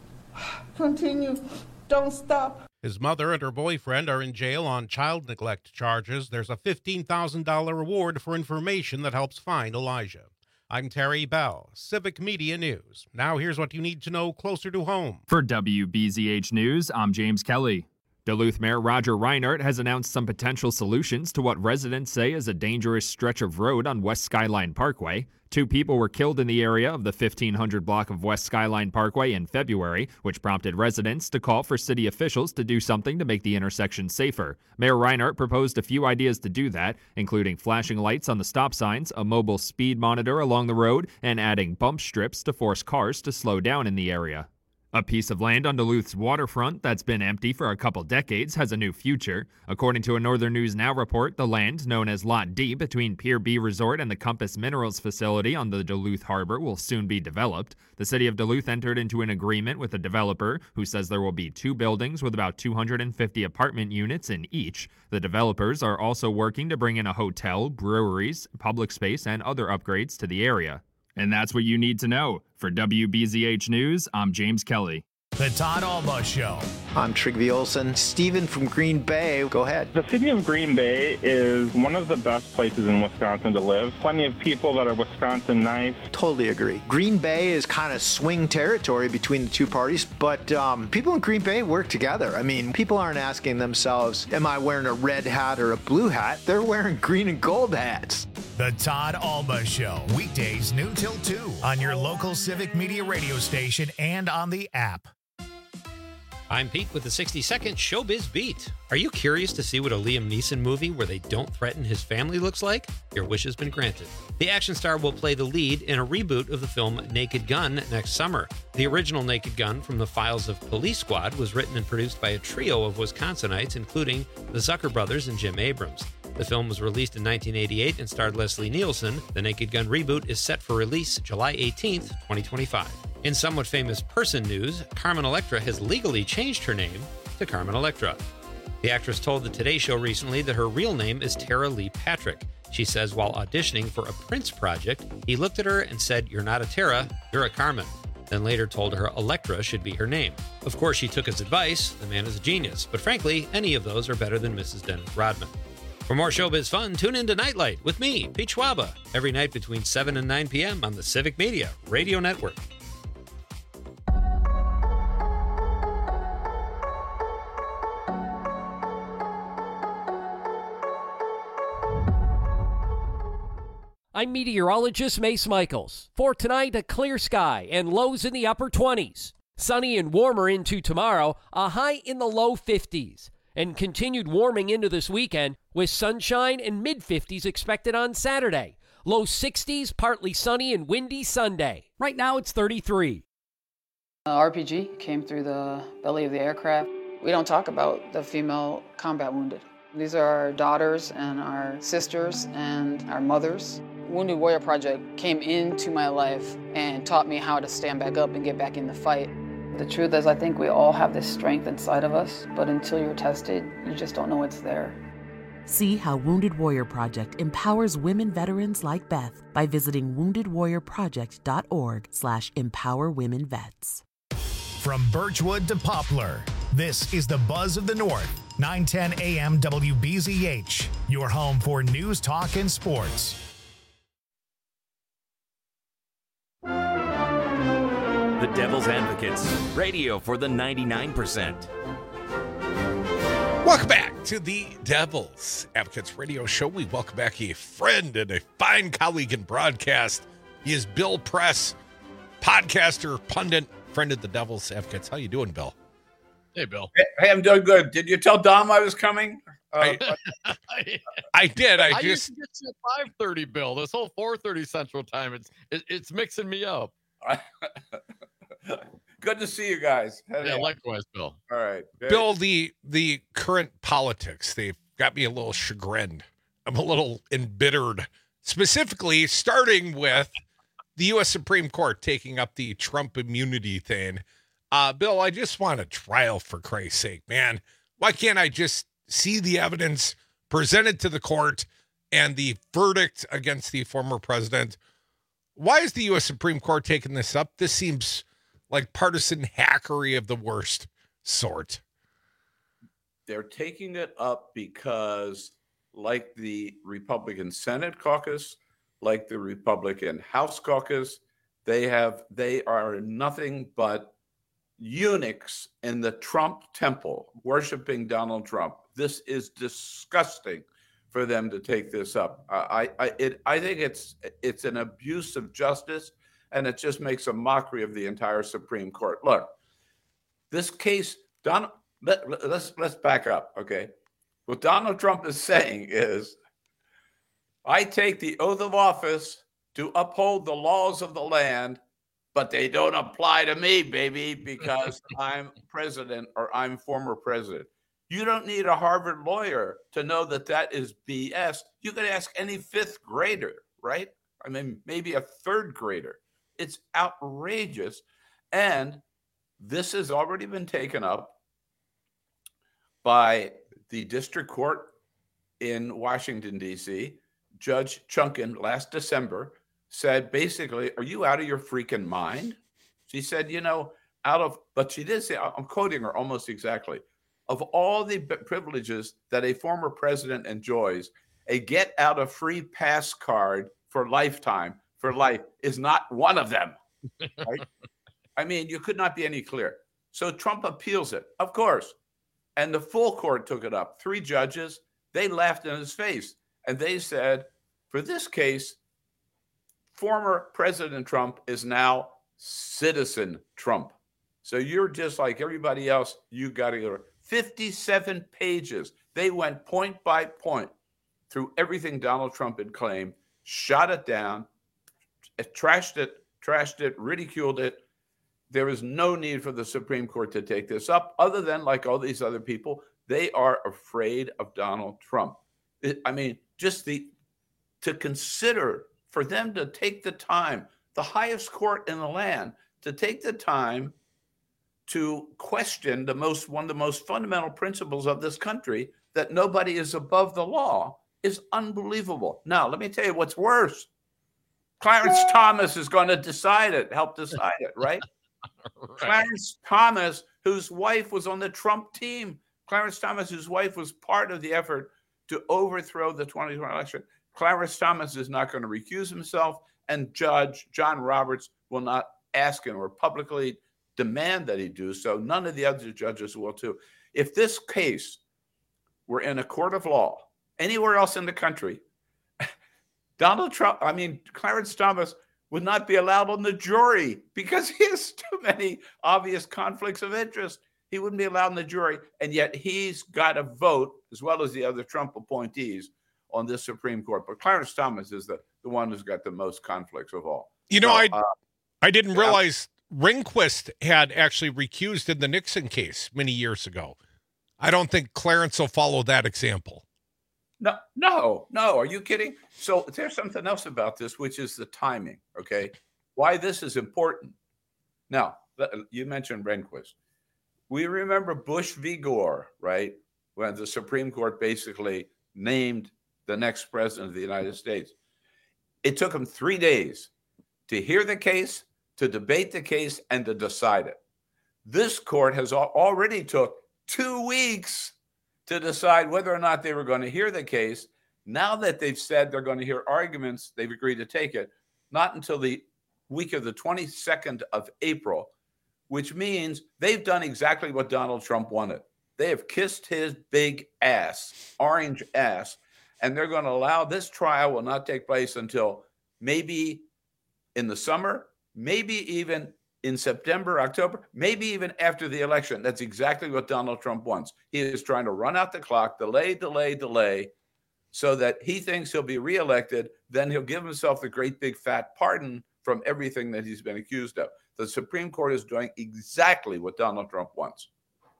Speaker 2: continue, don't stop.
Speaker 4: His mother and her boyfriend are in jail on child neglect charges. There's a fifteen thousand dollars reward for information that helps find Elijah. I'm Terry Bell, Civic Media News. Now here's what you need to know closer to home.
Speaker 6: For W B Z H News, I'm James Kelly. Duluth Mayor Roger Reinert has announced some potential solutions to what residents say is a dangerous stretch of road on West Skyline Parkway. Two people were killed in the area of the fifteen hundred block of West Skyline Parkway in February, which prompted residents to call for city officials to do something to make the intersection safer. Mayor Reinert proposed a few ideas to do that, including flashing lights on the stop signs, a mobile speed monitor along the road, and adding bump strips to force cars to slow down in the area. A piece of land on Duluth's waterfront that's been empty for a couple decades has a new future. According to a Northern News Now report, the land, known as Lot D between Pier B Resort and the Compass Minerals facility on the Duluth Harbor, will soon be developed. The city of Duluth entered into an agreement with a developer who says there will be two buildings with about two hundred fifty apartment units in each. The developers are also working to bring in a hotel, breweries, public space, and other upgrades to the area. And that's what you need to know. For W B Z H News, I'm James Kelly.
Speaker 7: The Todd Alba Show.
Speaker 22: I'm Trygve Olsen. Steven from Green Bay, go ahead.
Speaker 23: The city of Green Bay is one of the best places in Wisconsin to live. Plenty of people that are Wisconsin nice.
Speaker 22: Totally agree. Green Bay is kind of swing territory between the two parties, but um, people in Green Bay work together. I mean, people aren't asking themselves, am I wearing a red hat or a blue hat? They're wearing green and gold hats.
Speaker 7: The Todd Alba Show, weekdays noon till two on your local Civic Media radio station and on the app.
Speaker 18: I'm Pete with the sixty second Showbiz Beat. Are you curious to see what a Liam Neeson movie where they don't threaten his family looks like? Your wish has been granted. The action star will play the lead in a reboot of the film Naked Gun next summer. The original Naked Gun from the files of Police Squad was written and produced by a trio of Wisconsinites, including the Zucker brothers and Jim Abrams. The film was released in nineteen eighty-eight and starred Leslie Nielsen. The Naked Gun reboot is set for release July eighteenth, twenty twenty-five. In somewhat famous person news, Carmen Electra has legally changed her name to Carmen Electra. The actress told the Today Show recently that her real name is Tara Lee Patrick. She says while auditioning for a Prince project, he looked at her and said, "You're not a Tara, you're a Carmen." Then later told her Electra should be her name. Of course, she took his advice. The man is a genius. But frankly, any of those are better than Missus Dennis Rodman. For more showbiz fun, tune in to Nightlight with me, Pete Schwaba, every night between seven and nine p.m. on the Civic Media Radio Network.
Speaker 13: I'm meteorologist Mace Michaels. For tonight, a clear sky and lows in the upper twenties. Sunny and warmer into tomorrow, a high in the low fifties. And continued warming into this weekend with sunshine and mid-fifties expected on Saturday. Low sixties, partly sunny and windy Sunday. Right now it's thirty-three.
Speaker 24: Uh, R P G came through the belly of the aircraft. We don't talk about the female combat wounded. These are our daughters and our sisters and our mothers. Wounded Warrior Project came into my life and taught me how to stand back up and get back in the fight. The truth is, I think we all have this strength inside of us, but until you're tested, you just don't know it's there.
Speaker 25: See how Wounded Warrior Project empowers women veterans like Beth by visiting wounded warrior project dot org slash empower women vets.
Speaker 7: From Birchwood to Poplar, this is the Buzz of the North, nine ten A M W B Z H, your home for news, talk, and sports.
Speaker 19: The Devil's Advocates, radio for the ninety-nine percent.
Speaker 9: Welcome back to the Devil's Advocates radio show. We welcome back a friend and a fine colleague in broadcast. He is Bill Press, podcaster, pundit, friend of the Devil's Advocates. How you doing, Bill?
Speaker 15: Hey, Bill.
Speaker 1: Hey, I'm doing good. Did you tell Dom I was coming? Uh,
Speaker 4: I, I did. I,
Speaker 15: I
Speaker 4: just
Speaker 15: used to get you at five thirty, Bill. This whole four thirty Central Time, it's it, it's mixing me up.
Speaker 1: Good to see you guys.
Speaker 15: Yeah, likewise, Bill.
Speaker 1: All right.
Speaker 4: Bill, the the current politics, they've got me a little chagrined. I'm a little embittered, specifically starting with the U S Supreme Court taking up the Trump immunity thing. Uh, Bill, I just want a trial, for Christ's sake, man. Why can't I just see the evidence presented to the court and the verdict against the former president? Why is the U S Supreme Court taking this up? This seems like partisan hackery of the worst sort.
Speaker 1: They're taking it up because, like the Republican Senate caucus, like the Republican House caucus, they have they are nothing but eunuchs in the Trump temple worshiping Donald Trump. This is disgusting for them to take this up. I I it I think it's it's an abuse of justice, and it just makes a mockery of the entire Supreme Court. Look, this case, Donald. Let, let's let's back up, okay? What Donald Trump is saying is, I take the oath of office to uphold the laws of the land, but they don't apply to me, baby, because I'm president or I'm former president. You don't need a Harvard lawyer to know that that is B S. You could ask any fifth grader, right? I mean, maybe a third grader. It's outrageous. And this has already been taken up by the district court in Washington, D C. Judge Chunkin last December said, basically, are you out of your freaking mind? She said, you know, out of, but she did say, I'm quoting her almost exactly, of all the privileges that a former president enjoys, a get out of free pass card for lifetime, for life, is not one of them. Right? I mean, you could not be any clearer. So Trump appeals it, of course. And the full court took it up. Three judges, they laughed in his face. And they said, for this case, former President Trump is now citizen Trump. So you're just like everybody else. You got to go. fifty-seven pages. They went point by point through everything Donald Trump had claimed, shot it down, trashed it, trashed it, ridiculed it. There is no need for the Supreme Court to take this up, other than, like all these other people, they are afraid of Donald Trump. It, I mean, just the to consider for them to take the time, the highest court in the land, to take the time to question the most one of the most fundamental principles of this country, that nobody is above the law, is unbelievable. Now, let me tell you what's worse. Clarence Thomas is going to decide it, help decide it, right? Right. Clarence Thomas, whose wife was on the Trump team. Clarence Thomas, whose wife was part of the effort to overthrow the twenty twenty election. Clarence Thomas is not going to recuse himself, and Judge John Roberts will not ask him or publicly demand that he do so. None of the other judges will too. If this case were in a court of law anywhere else in the country, Donald Trump, I mean, Clarence Thomas would not be allowed on the jury because he has too many obvious conflicts of interest. He wouldn't be allowed on the jury, and yet he's got to vote, as well as the other Trump appointees, on this Supreme Court. But Clarence Thomas is the, the one who's got the most conflicts of all.
Speaker 4: You know,
Speaker 1: so,
Speaker 4: I
Speaker 1: uh,
Speaker 4: I didn't realize Rehnquist had actually recused in the Nixon case many years ago. I don't think Clarence will follow that example.
Speaker 1: No, no, no. Are you kidding? So there's something else about this, which is the timing, okay? Why this is important. Now, you mentioned Rehnquist. We remember Bush v. Gore, right? When the Supreme Court basically named the next president of the United States. It took them three days to hear the case, to debate the case, and to decide it. This court has already took two weeks to decide whether or not they were going to hear the case. Now that they've said they're going to hear arguments, they've agreed to take it, not until the week of the twenty-second of April, which means they've done exactly what Donald Trump wanted. They have kissed his big ass, orange ass, and they're going to allow this trial will not take place until maybe in the summer, maybe even in September, October, maybe even after the election. That's exactly what Donald Trump wants. He is trying to run out the clock, delay, delay, delay, so that he thinks he'll be reelected. Then he'll give himself the great big fat pardon from everything that he's been accused of. The Supreme Court is doing exactly what Donald Trump wants.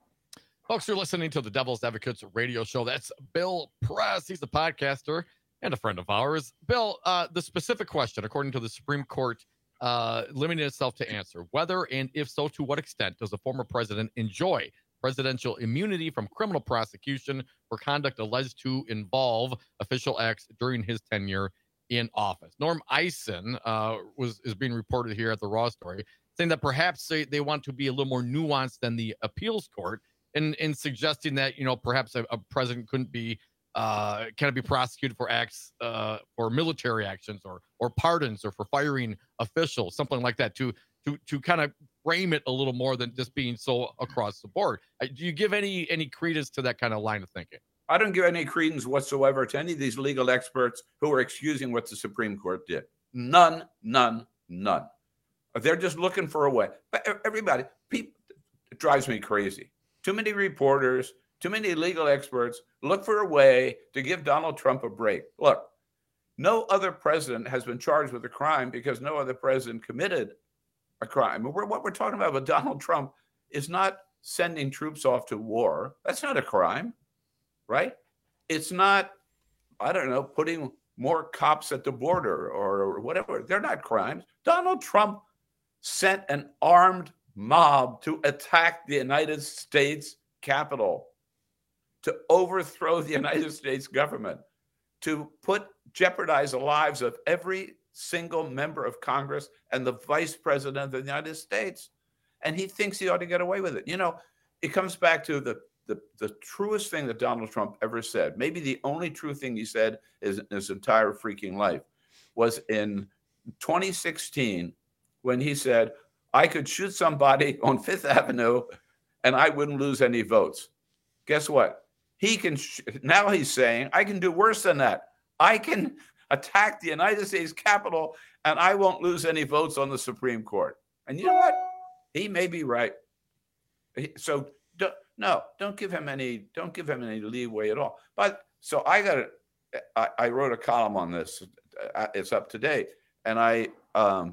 Speaker 15: Folks, you're listening to the Devil's Advocates radio show. That's Bill Press. He's a podcaster and a friend of ours. Bill, uh, the specific question, according to the Supreme Court, uh, limiting itself to answer whether and if so, to what extent does a former president enjoy presidential immunity from criminal prosecution for conduct alleged to involve official acts during his tenure in office? Norm Eisen uh, was is being reported here at the Raw Story, saying that perhaps they, they want to be a little more nuanced than the appeals court, in, in suggesting that, you know, perhaps a, a president couldn't be uh, can be prosecuted for acts uh, for military actions or or pardons or for firing officials, something like that, to to to kind of frame it a little more than just being so across the board. Uh, do you give any any credence to that kind of line of thinking?
Speaker 1: I don't give any credence whatsoever to any of these legal experts who are excusing what the Supreme Court did. None, none, none. They're just looking for a way. But everybody, people, it drives me crazy. Too many reporters, too many legal experts look for a way to give Donald Trump a break. Look, no other president has been charged with a crime because no other president committed a crime. We're, what we're talking about with Donald Trump is not sending troops off to war. That's not a crime, right? It's not, I don't know, putting more cops at the border or whatever. They're not crimes. Donald Trump sent an armed mob to attack the United States Capitol, to overthrow the United States government, to put jeopardize the lives of every single member of Congress and the vice president of the United States. And he thinks he ought to get away with it. You know, it comes back to the the, the truest thing that Donald Trump ever said, maybe the only true thing he said is in his entire freaking life, was in twenty sixteen when he said, I could shoot somebody on Fifth Avenue and I wouldn't lose any votes. Guess what? He can, sh- now he's saying, I can do worse than that. I can attack the United States Capitol and I won't lose any votes on the Supreme Court. And you know what? He may be right. So don't, no, don't give him any, don't give him any leeway at all. But so I got it. I, I wrote a column on this. It's up to date. And I, um,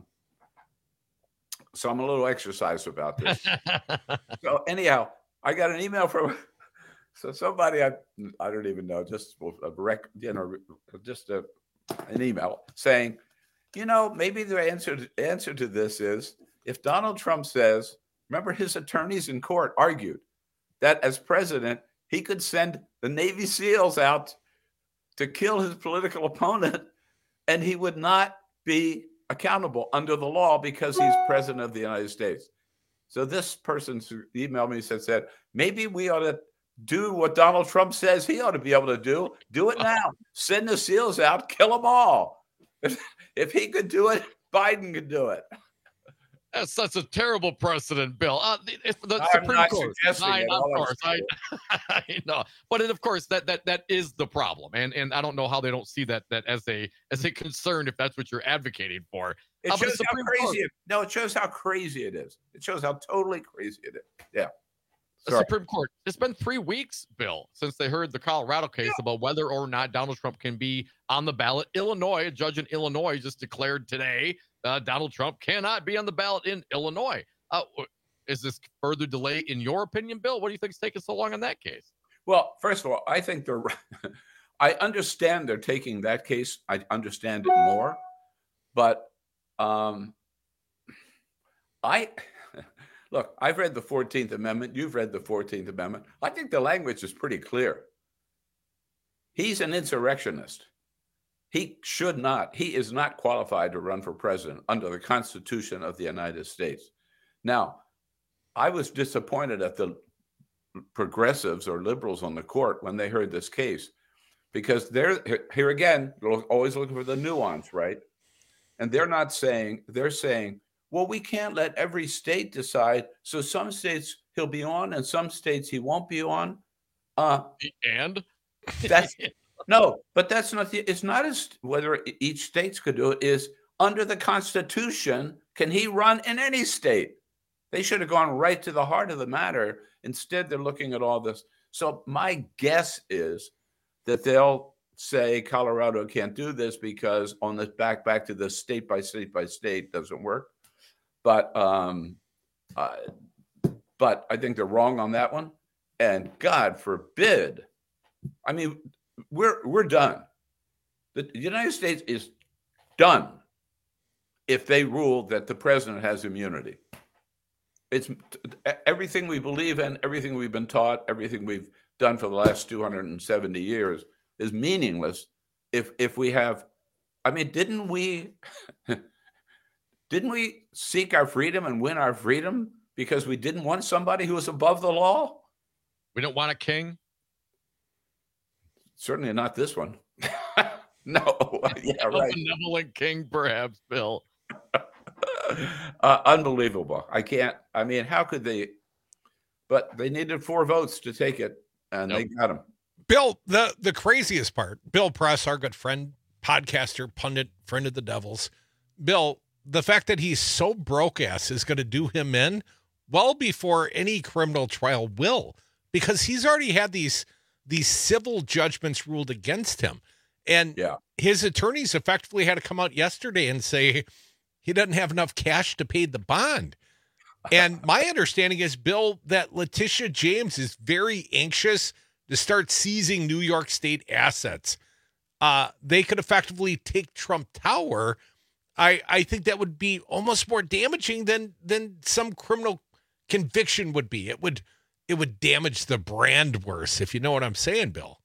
Speaker 1: so I'm a little exercised about this. So anyhow, I got an email from so somebody I I don't even know, just a rec, you know, just a, an email saying, you know, maybe the answer to, answer to this is if Donald Trump says, remember his attorneys in court argued that as president he could send the Navy SEALs out to kill his political opponent, and he would not be accountable under the law because he's president of the United States. So this person emailed me and said, said, maybe we ought to do what Donald Trump says he ought to be able to do. Do it now. Send the SEALs out, kill them all. If, if he could do it, Biden could do it.
Speaker 15: That's such a terrible precedent, Bill. Uh, the, the
Speaker 1: I'm
Speaker 15: Supreme
Speaker 1: not
Speaker 15: Court,
Speaker 1: suggesting
Speaker 15: I,
Speaker 1: it,
Speaker 15: of
Speaker 1: all I'm
Speaker 15: course, I, I know, but it, of course, that that that is the problem, and and I don't know how they don't see that that as a as a concern if that's what you're advocating for.
Speaker 1: It
Speaker 15: Uh, but the
Speaker 1: shows how
Speaker 15: Supreme
Speaker 1: crazy
Speaker 15: Court-
Speaker 1: it. No, it shows how crazy it is. It shows how totally crazy it is. Yeah.
Speaker 15: The
Speaker 1: Sorry.
Speaker 15: Supreme Court. It's been three weeks, Bill, since they heard the Colorado case about whether or not Donald Trump can be on the ballot. Illinois, a judge in Illinois just declared today uh, Donald Trump cannot be on the ballot in Illinois. Uh, is this further delay, in your opinion, Bill? What do you think is taking so long on that case?
Speaker 1: Well, first of all, I think they're. I understand they're taking that case. I understand it more, but um, I. Look, I've read the fourteenth Amendment. You've read the fourteenth Amendment. I think the language is pretty clear. He's an insurrectionist. He should not, he is not qualified to run for president under the Constitution of the United States. Now, I was disappointed at the progressives or liberals on the court when they heard this case, because they're, here again, they're always looking for the nuance, right? And they're not saying, they're saying, well, we can't let every state decide. So some states he'll be on and some states he won't be on. Uh,
Speaker 15: and
Speaker 1: that's no, but that's not the, it's not as whether each states could do it, is under the Constitution, can he run in any state? They should have gone right to the heart of the matter. Instead, they're looking at all this. So my guess is that they'll say Colorado can't do this because on the back back to the state by state by state doesn't work. But um, uh, but I think they're wrong on that one. And God forbid, I mean, we're we're done. The United States is done if they rule that the president has immunity. It's everything we believe in, everything we've been taught, everything we've done for the last two hundred seventy years is meaningless if if we have. I mean, didn't we didn't we seek our freedom and win our freedom because we didn't want somebody who was above the law?
Speaker 15: We don't want a king.
Speaker 1: Certainly not this one. No, yeah, right.
Speaker 15: A benevolent king, perhaps, Bill.
Speaker 1: uh, unbelievable. I can't. I mean, how could they? But they needed four votes to take it, and nope. they got them.
Speaker 4: Bill, the the craziest part, Bill Press, our good friend, podcaster, pundit, friend of the Devils. Bill, the fact that he's so broke ass is going to do him in well before any criminal trial will, because he's already had these these civil judgments ruled against him. And
Speaker 1: yeah.
Speaker 4: his attorneys effectively had to come out yesterday and say he doesn't have enough cash to pay the bond. And my understanding is, Bill, that Letitia James is very anxious to start seizing New York State assets. Uh, they could effectively take Trump Tower. I, I think that would be almost more damaging than than some criminal conviction would be. It would it would damage the brand worse, if you know what I'm saying, Bill.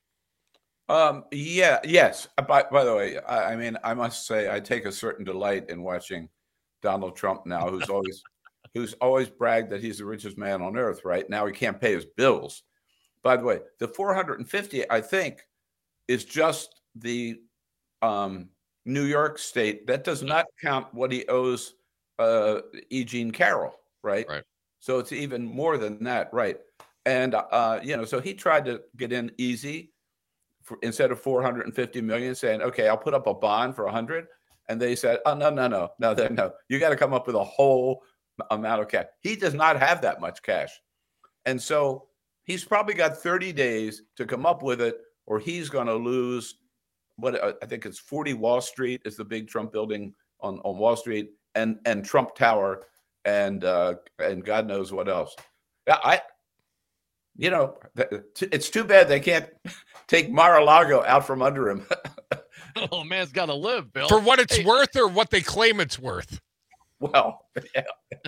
Speaker 1: Um, yeah, yes. By, by the way, I, I mean, I must say I take a certain delight in watching Donald Trump now, who's always who's always bragged that he's the richest man on earth. Right now, he can't pay his bills. By the way, the four hundred fifty, I think, is just the um, New York State. That does not count what he owes uh, E. Jean Carroll, right?
Speaker 15: Right.
Speaker 1: So it's even more than that, right? And uh, you know, so he tried to get in easy. For, instead of four hundred fifty million, saying, okay, I'll put up a bond for one hundred. And they said, oh, no, no, no, no, no, no. You got to come up with a whole amount of cash. He does not have that much cash. And so he's probably got thirty days to come up with it, or he's going to lose what I think it's forty Wall Street is the big Trump building on, on Wall Street, and, and Trump Tower, and uh, and God knows what else. I, you know, it's too bad they can't take Mar-a-Lago out from under him.
Speaker 15: Oh, man's got to live, Bill.
Speaker 4: For what it's
Speaker 15: hey.
Speaker 4: worth or what they claim it's worth?
Speaker 1: Well, yeah.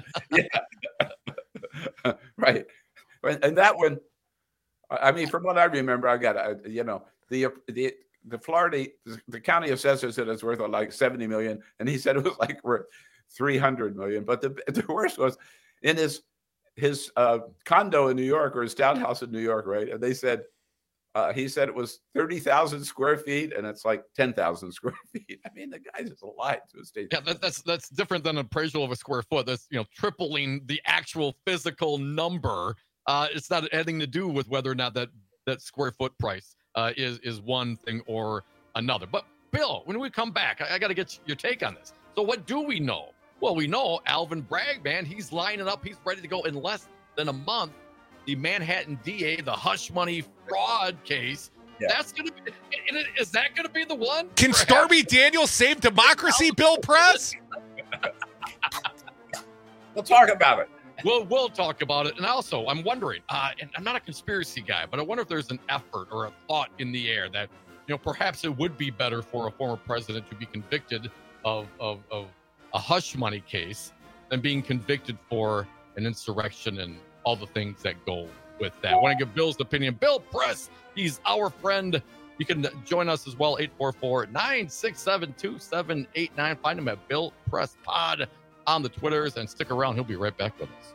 Speaker 1: yeah. Right. And that one, I mean, from what I remember, I got, you know, the the the Florida, the county assessor said it's worth like seventy million, and he said it was like worth three hundred million. But the the worst was in his his uh, condo in New York, or his townhouse in New York, right? And they said, uh, he said it was thirty thousand square feet, and it's like ten thousand square feet. I mean, the guy just lied to his state.
Speaker 15: Yeah, that, that's that's different than an appraisal of a square foot. That's, you know, tripling the actual physical number. Uh, it's not anything to do with whether or not that, that square foot price uh, is is one thing or another. But Bill, when we come back, I, I got to get your take on this. So what do we know? Well, we know Alvin Bragg, man, he's lining up. He's ready to go in less than a month. The Manhattan D A, the hush money fraud case. Yeah. That's going to be, is that going to be the one?
Speaker 4: Can perhaps? Stormy Daniels save democracy, Bill Press?
Speaker 1: We'll talk about it.
Speaker 15: We'll, we'll talk about it. And also, I'm wondering, uh, and I'm not a conspiracy guy, but I wonder if there's an effort or a thought in the air that, you know, perhaps it would be better for a former president to be convicted of, of, of a hush money case than being convicted for an insurrection and all the things that go with that. I want to give Bill's opinion. Bill Press, he's our friend. You can join us as well, eight four four, nine six seven, two seven eight nine. Find him at Bill Press Pod on the Twitters, and stick around. He'll be right back with us.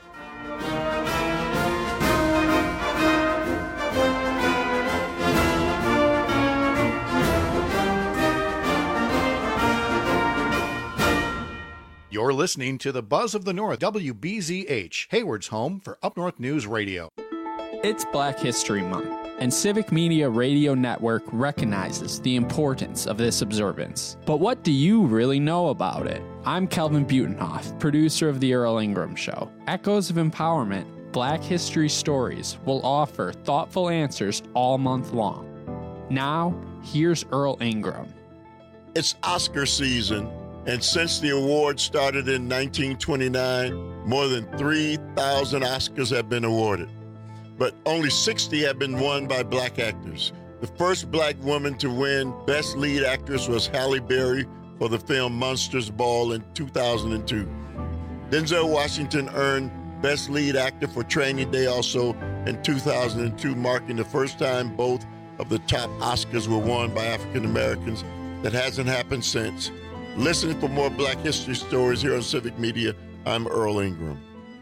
Speaker 10: You're listening to the Buzz of the North, W B Z H, Hayward's home for Up North News Radio.
Speaker 3: It's Black History Month, and Civic Media Radio Network recognizes the importance of this observance. But what do you really know about it? I'm Kelvin Butenhoff, producer of The Earl Ingram Show. Echoes of Empowerment, Black History Stories will offer thoughtful answers all month long. Now, here's Earl Ingram.
Speaker 5: It's Oscar season, and since the award started in nineteen twenty-nine, more than three thousand Oscars have been awarded. But only sixty have been won by black actors. The first black woman to win Best Lead Actress was Halle Berry for the film Monsters Ball in two thousand two. Denzel Washington earned Best Lead Actor for Training Day also in two thousand two, marking the first time both of the top Oscars were won by African Americans. That hasn't happened since. Listen for more Black History Stories here on Civic Media. I'm Earl Ingram.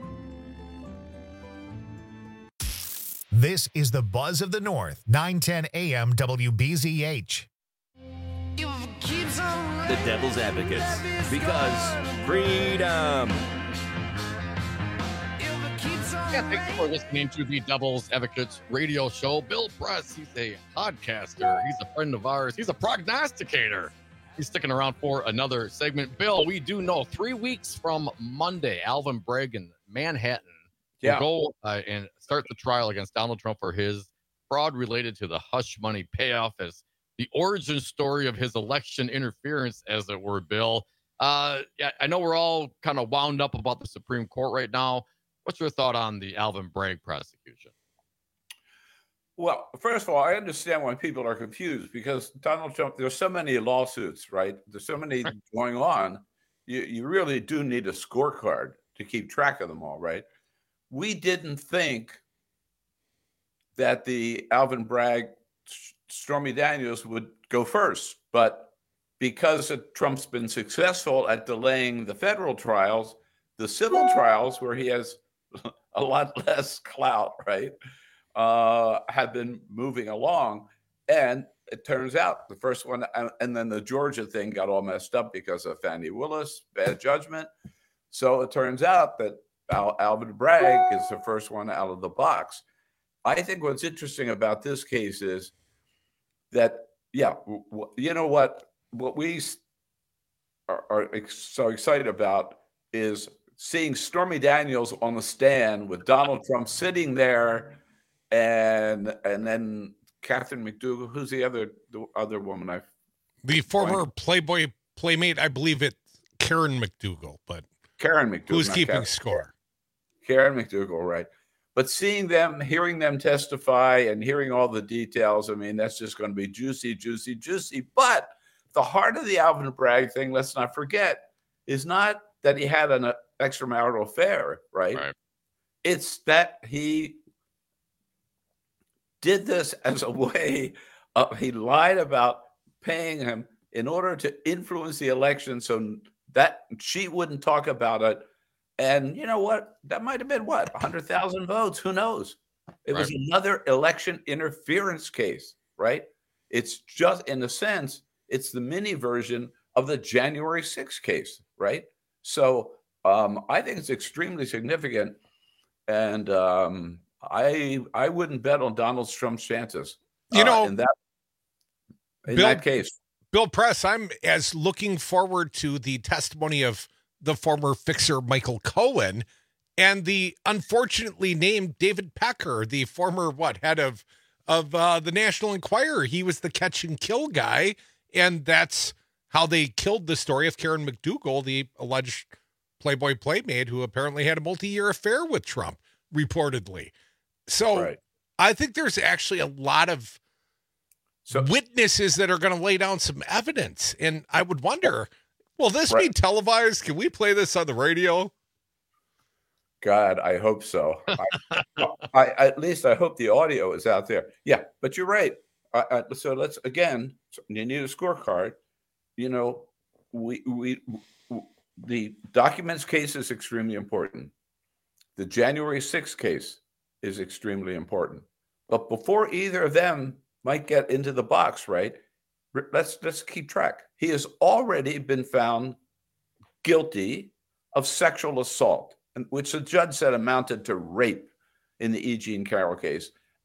Speaker 7: This is the Buzz of the North, nine ten A M W B Z H.
Speaker 19: The Devil's Advocates, because freedom.
Speaker 15: Yeah, thank you for listening to the Devil's Advocates radio show. Bill Press, he's a podcaster. He's a friend of ours. He's a prognosticator. He's sticking around for another segment. Bill, we do know three weeks from Monday, Alvin Bragg in Manhattan
Speaker 1: Yeah.
Speaker 15: will go uh, and start the trial against Donald Trump for his fraud related to the hush money payoff, as the origin story of his election interference, as it were, Bill. Uh, yeah, I know we're all kind of wound up about the Supreme Court right now. What's your thought on the Alvin Bragg prosecution?
Speaker 1: Well, first of all, I understand why people are confused, because Donald Trump, there's so many lawsuits, right? There's so many going on. You, you really do need a scorecard to keep track of them all, right? We didn't think that the Alvin Bragg, Stormy Daniels would go first, but because Trump's been successful at delaying the federal trials, the civil trials, where he has a lot less clout, right, uh, have been moving along. And it turns out the first one, and then the Georgia thing got all messed up because of Fani Willis, bad judgment. So it turns out that Al- Alvin Bragg is the first one out of the box. I think what's interesting about this case is that, yeah, w- w- you know what, what we are, are ex- so excited about is seeing Stormy Daniels on the stand with Donald Trump sitting there, and and then Catherine McDougal, who's the other the other woman I've
Speaker 4: the former Playboy playmate, I believe it's Karen McDougal, but
Speaker 1: Karen McDougal,
Speaker 4: who's
Speaker 1: not
Speaker 4: keeping
Speaker 1: Catherine.
Speaker 4: score?
Speaker 1: Karen McDougal, right? But seeing them, hearing them testify, and hearing all the details, I mean, that's just going to be juicy, juicy, juicy. But the heart of the Alvin Bragg thing, let's not forget, is not that he had an extramarital affair, right?
Speaker 15: Right.
Speaker 1: It's that he did this as a way of, he lied about paying him in order to influence the election so that she wouldn't talk about it. And you know what? That might have been what, one hundred thousand votes. Who knows? It was
Speaker 15: Right.
Speaker 1: another election interference case, right? It's just, in a sense, it's the mini version of the January sixth case, right? So um, I think it's extremely significant. And um, I I wouldn't bet on Donald Trump's chances.
Speaker 4: You
Speaker 1: uh,
Speaker 4: know,
Speaker 1: in that in
Speaker 4: Bill-
Speaker 1: that case.
Speaker 4: Bill Press, I'm as looking forward to the testimony of the former fixer Michael Cohen and the unfortunately named David Pecker, the former what head of of uh, the National Enquirer. He was the catch and kill guy, and that's how they killed the story of Karen McDougal, the alleged Playboy playmate who apparently had a multi-year affair with Trump, reportedly. So
Speaker 1: Right.
Speaker 4: I think there's actually a lot of witnesses that are going to lay down some evidence. And I would wonder, will this be
Speaker 1: Right.
Speaker 4: televised? Can we play this on the radio?
Speaker 1: God, I hope so. I, I at least I hope the audio is out there. Yeah, but you're right. I, I, so let's again. You need a scorecard. You know, we we w- the documents case is extremely important. The January sixth case is extremely important. But before either of them might get into the box, right? r- Let's let's keep track. He has already been found guilty of sexual assault, and which the judge said amounted to rape in the E. Jean Carroll case.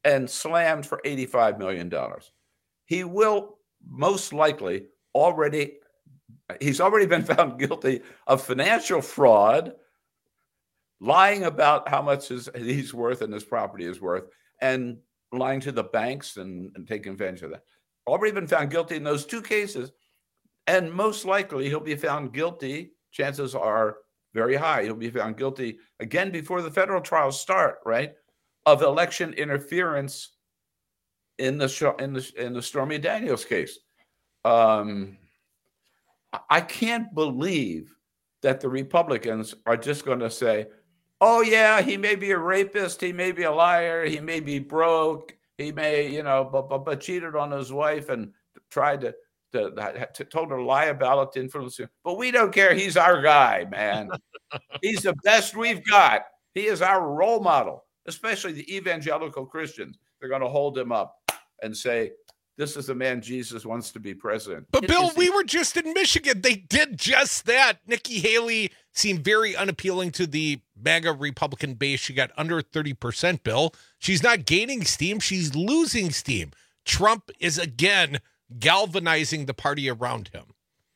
Speaker 1: and slammed for eighty-five million dollars. He will most likely already, he's already been found guilty of financial fraud, lying about how much his, he's worth and his property is worth, and lying to the banks and, and taking advantage of that. Already been found guilty in those two cases, and most likely he'll be found guilty. Chances are very high he'll be found guilty again before the federal trials start, right, of election interference in the in the in the Stormy Daniels case. Um, I can't believe that the Republicans are just going to say, "Oh yeah, he may be a rapist, he may be a liar, he may be broke, he may, you know, but but, but cheated on his wife and tried to." To, to, told her to lie about it to influence him. But we don't care. He's our guy, man. He's the best we've got. He is our role model, especially the evangelical Christians. They're going to hold him up and say, this is the man Jesus wants to be president.
Speaker 4: But
Speaker 1: It
Speaker 4: Bill,
Speaker 1: is-
Speaker 4: we were just in Michigan. They did just that. Nikki Haley seemed very unappealing to the MAGA Republican base. She got under thirty percent, Bill. She's not gaining steam. She's losing steam. Trump is again galvanizing the party around him.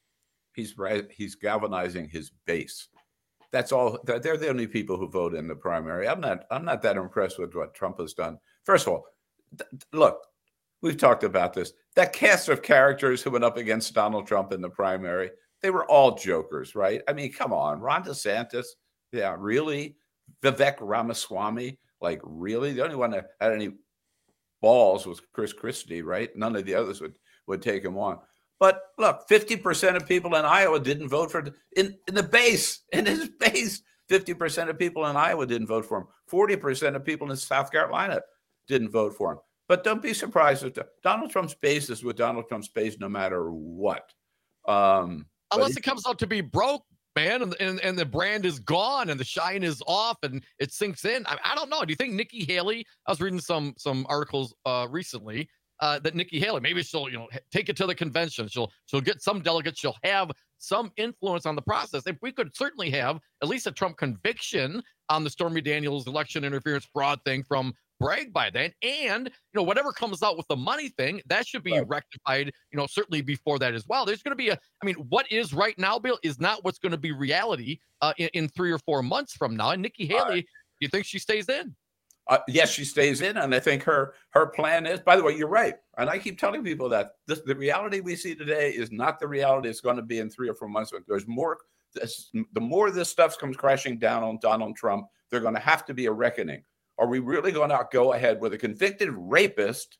Speaker 1: He's right. He's galvanizing his base. That's all. They're the only people who vote in the primary. I'm not. I'm not that impressed with what Trump has done. First of all, th- look, we've talked about this. That cast of characters who went up against Donald Trump in the primary, they were all jokers, right? I mean, come on, Ron DeSantis, yeah, really? Vivek Ramaswamy, like really? The only one that had any balls was Chris Christie, right? None of the others would. would take him on. But look, fifty percent of people in Iowa didn't vote for in, in the base, in his base, fifty percent of people in Iowa didn't vote for him. forty percent of people in South Carolina didn't vote for him. But don't be surprised if Donald Trump's base is with Donald Trump's base no matter what. Um,
Speaker 15: Unless it comes out to be broke, man, and, and, and the brand is gone and the shine is off and it sinks in. I, I don't know. Do you think Nikki Haley, I was reading some some articles uh, recently, Uh, that Nikki Haley, maybe she'll, you know, take it to the convention. She'll she'll get some delegates. She'll have some influence on the process. If we could certainly have at least a Trump conviction on the Stormy Daniels election interference fraud thing from Bragg by then, and you know whatever comes out with the money thing, that should be right. rectified. You know, certainly before that as well. There's going to be a. I mean, what is right now, Bill, is not what's going to be reality uh, in, in three or four months from now. And Nikki Haley, right. do you think she stays in?
Speaker 1: Uh, yes, she stays in, and I think her her plan is. By the way, you're right, and I keep telling people that this, the reality we see today is not the reality it's going to be in three or four months. There's more. This, the more this stuff comes crashing down on Donald Trump, they're going to have to be a reckoning. Are we really going to go ahead with a convicted rapist,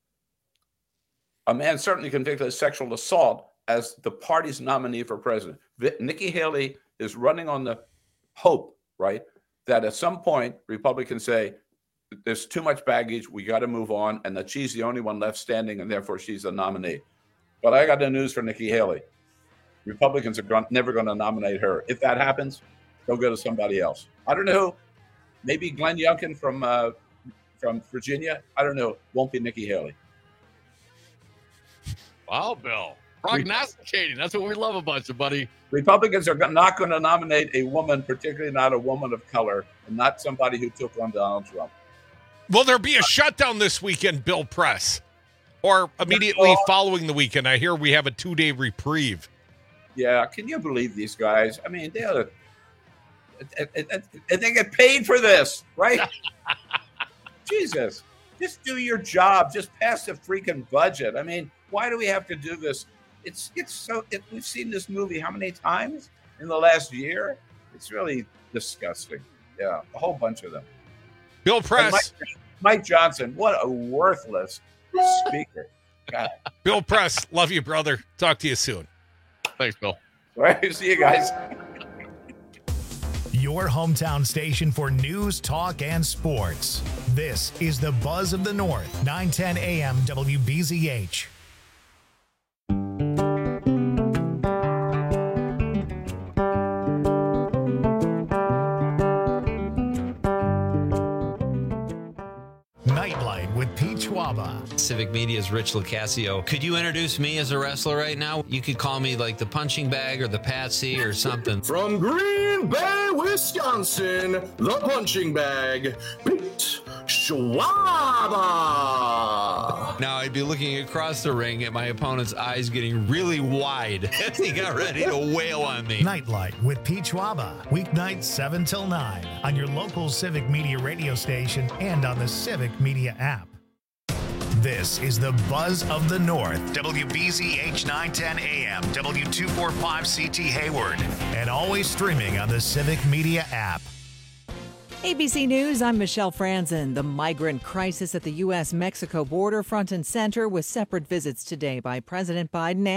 Speaker 1: a man certainly convicted of sexual assault, as the party's nominee for president? Nikki Haley is running on the hope, right, that at some point Republicans say, there's too much baggage, we got to move on, and that she's the only one left standing, and therefore she's the nominee. But I got the news for Nikki Haley. Republicans are going, never going to nominate her. If that happens, they'll go to somebody else. I don't know who. Maybe Glenn Youngkin from uh, from Virginia. I don't know. Won't be Nikki Haley.
Speaker 15: Wow, Bill. Prognosticating. That's what we love about you, buddy.
Speaker 1: Republicans are not going to nominate a woman, particularly not a woman of color, and not somebody who took on Donald Trump.
Speaker 4: Will there be a shutdown this weekend, Bill Press? Or immediately following the weekend? I hear we have a two-day reprieve.
Speaker 1: Yeah, can you believe these guys? I mean, they are, and they get paid for this, right? Jesus, just do your job. Just pass the freaking budget. I mean, why do we have to do this? It's it's so. It, we've seen this movie how many times in the last year? It's really disgusting. Yeah, a whole bunch of them.
Speaker 4: Bill Press.
Speaker 1: Mike, Mike Johnson, what a worthless speaker. God.
Speaker 4: Bill Press, love you, brother. Talk to you soon.
Speaker 15: Thanks, Bill.
Speaker 1: All right, see you guys.
Speaker 7: Your hometown station for news, talk, and sports. This is the Buzz of the North, nine ten A M W B Z H. Nightlight with Pete Schwaba.
Speaker 18: Civic Media's Rich Lucasio. Could you introduce me as a wrestler right now? You could call me like the punching bag or the Patsy or something.
Speaker 8: From Green Bay, Wisconsin, the punching bag, Pete Schwaba.
Speaker 18: Now I'd be looking across the ring at my opponent's eyes getting really wide as he got ready to wail on me.
Speaker 7: Nightlight with Pete Schwaba. Weeknights seven till nine on your local Civic Media radio station and on the Civic Media app. This is the Buzz of the North. W B Z H nine ten A M, W two forty-five C T Hayward, and always streaming on the Civic Media app.
Speaker 11: A B C News, I'm Michelle Franzen. The migrant crisis at the U S Mexico border front and center with separate visits today by President Biden and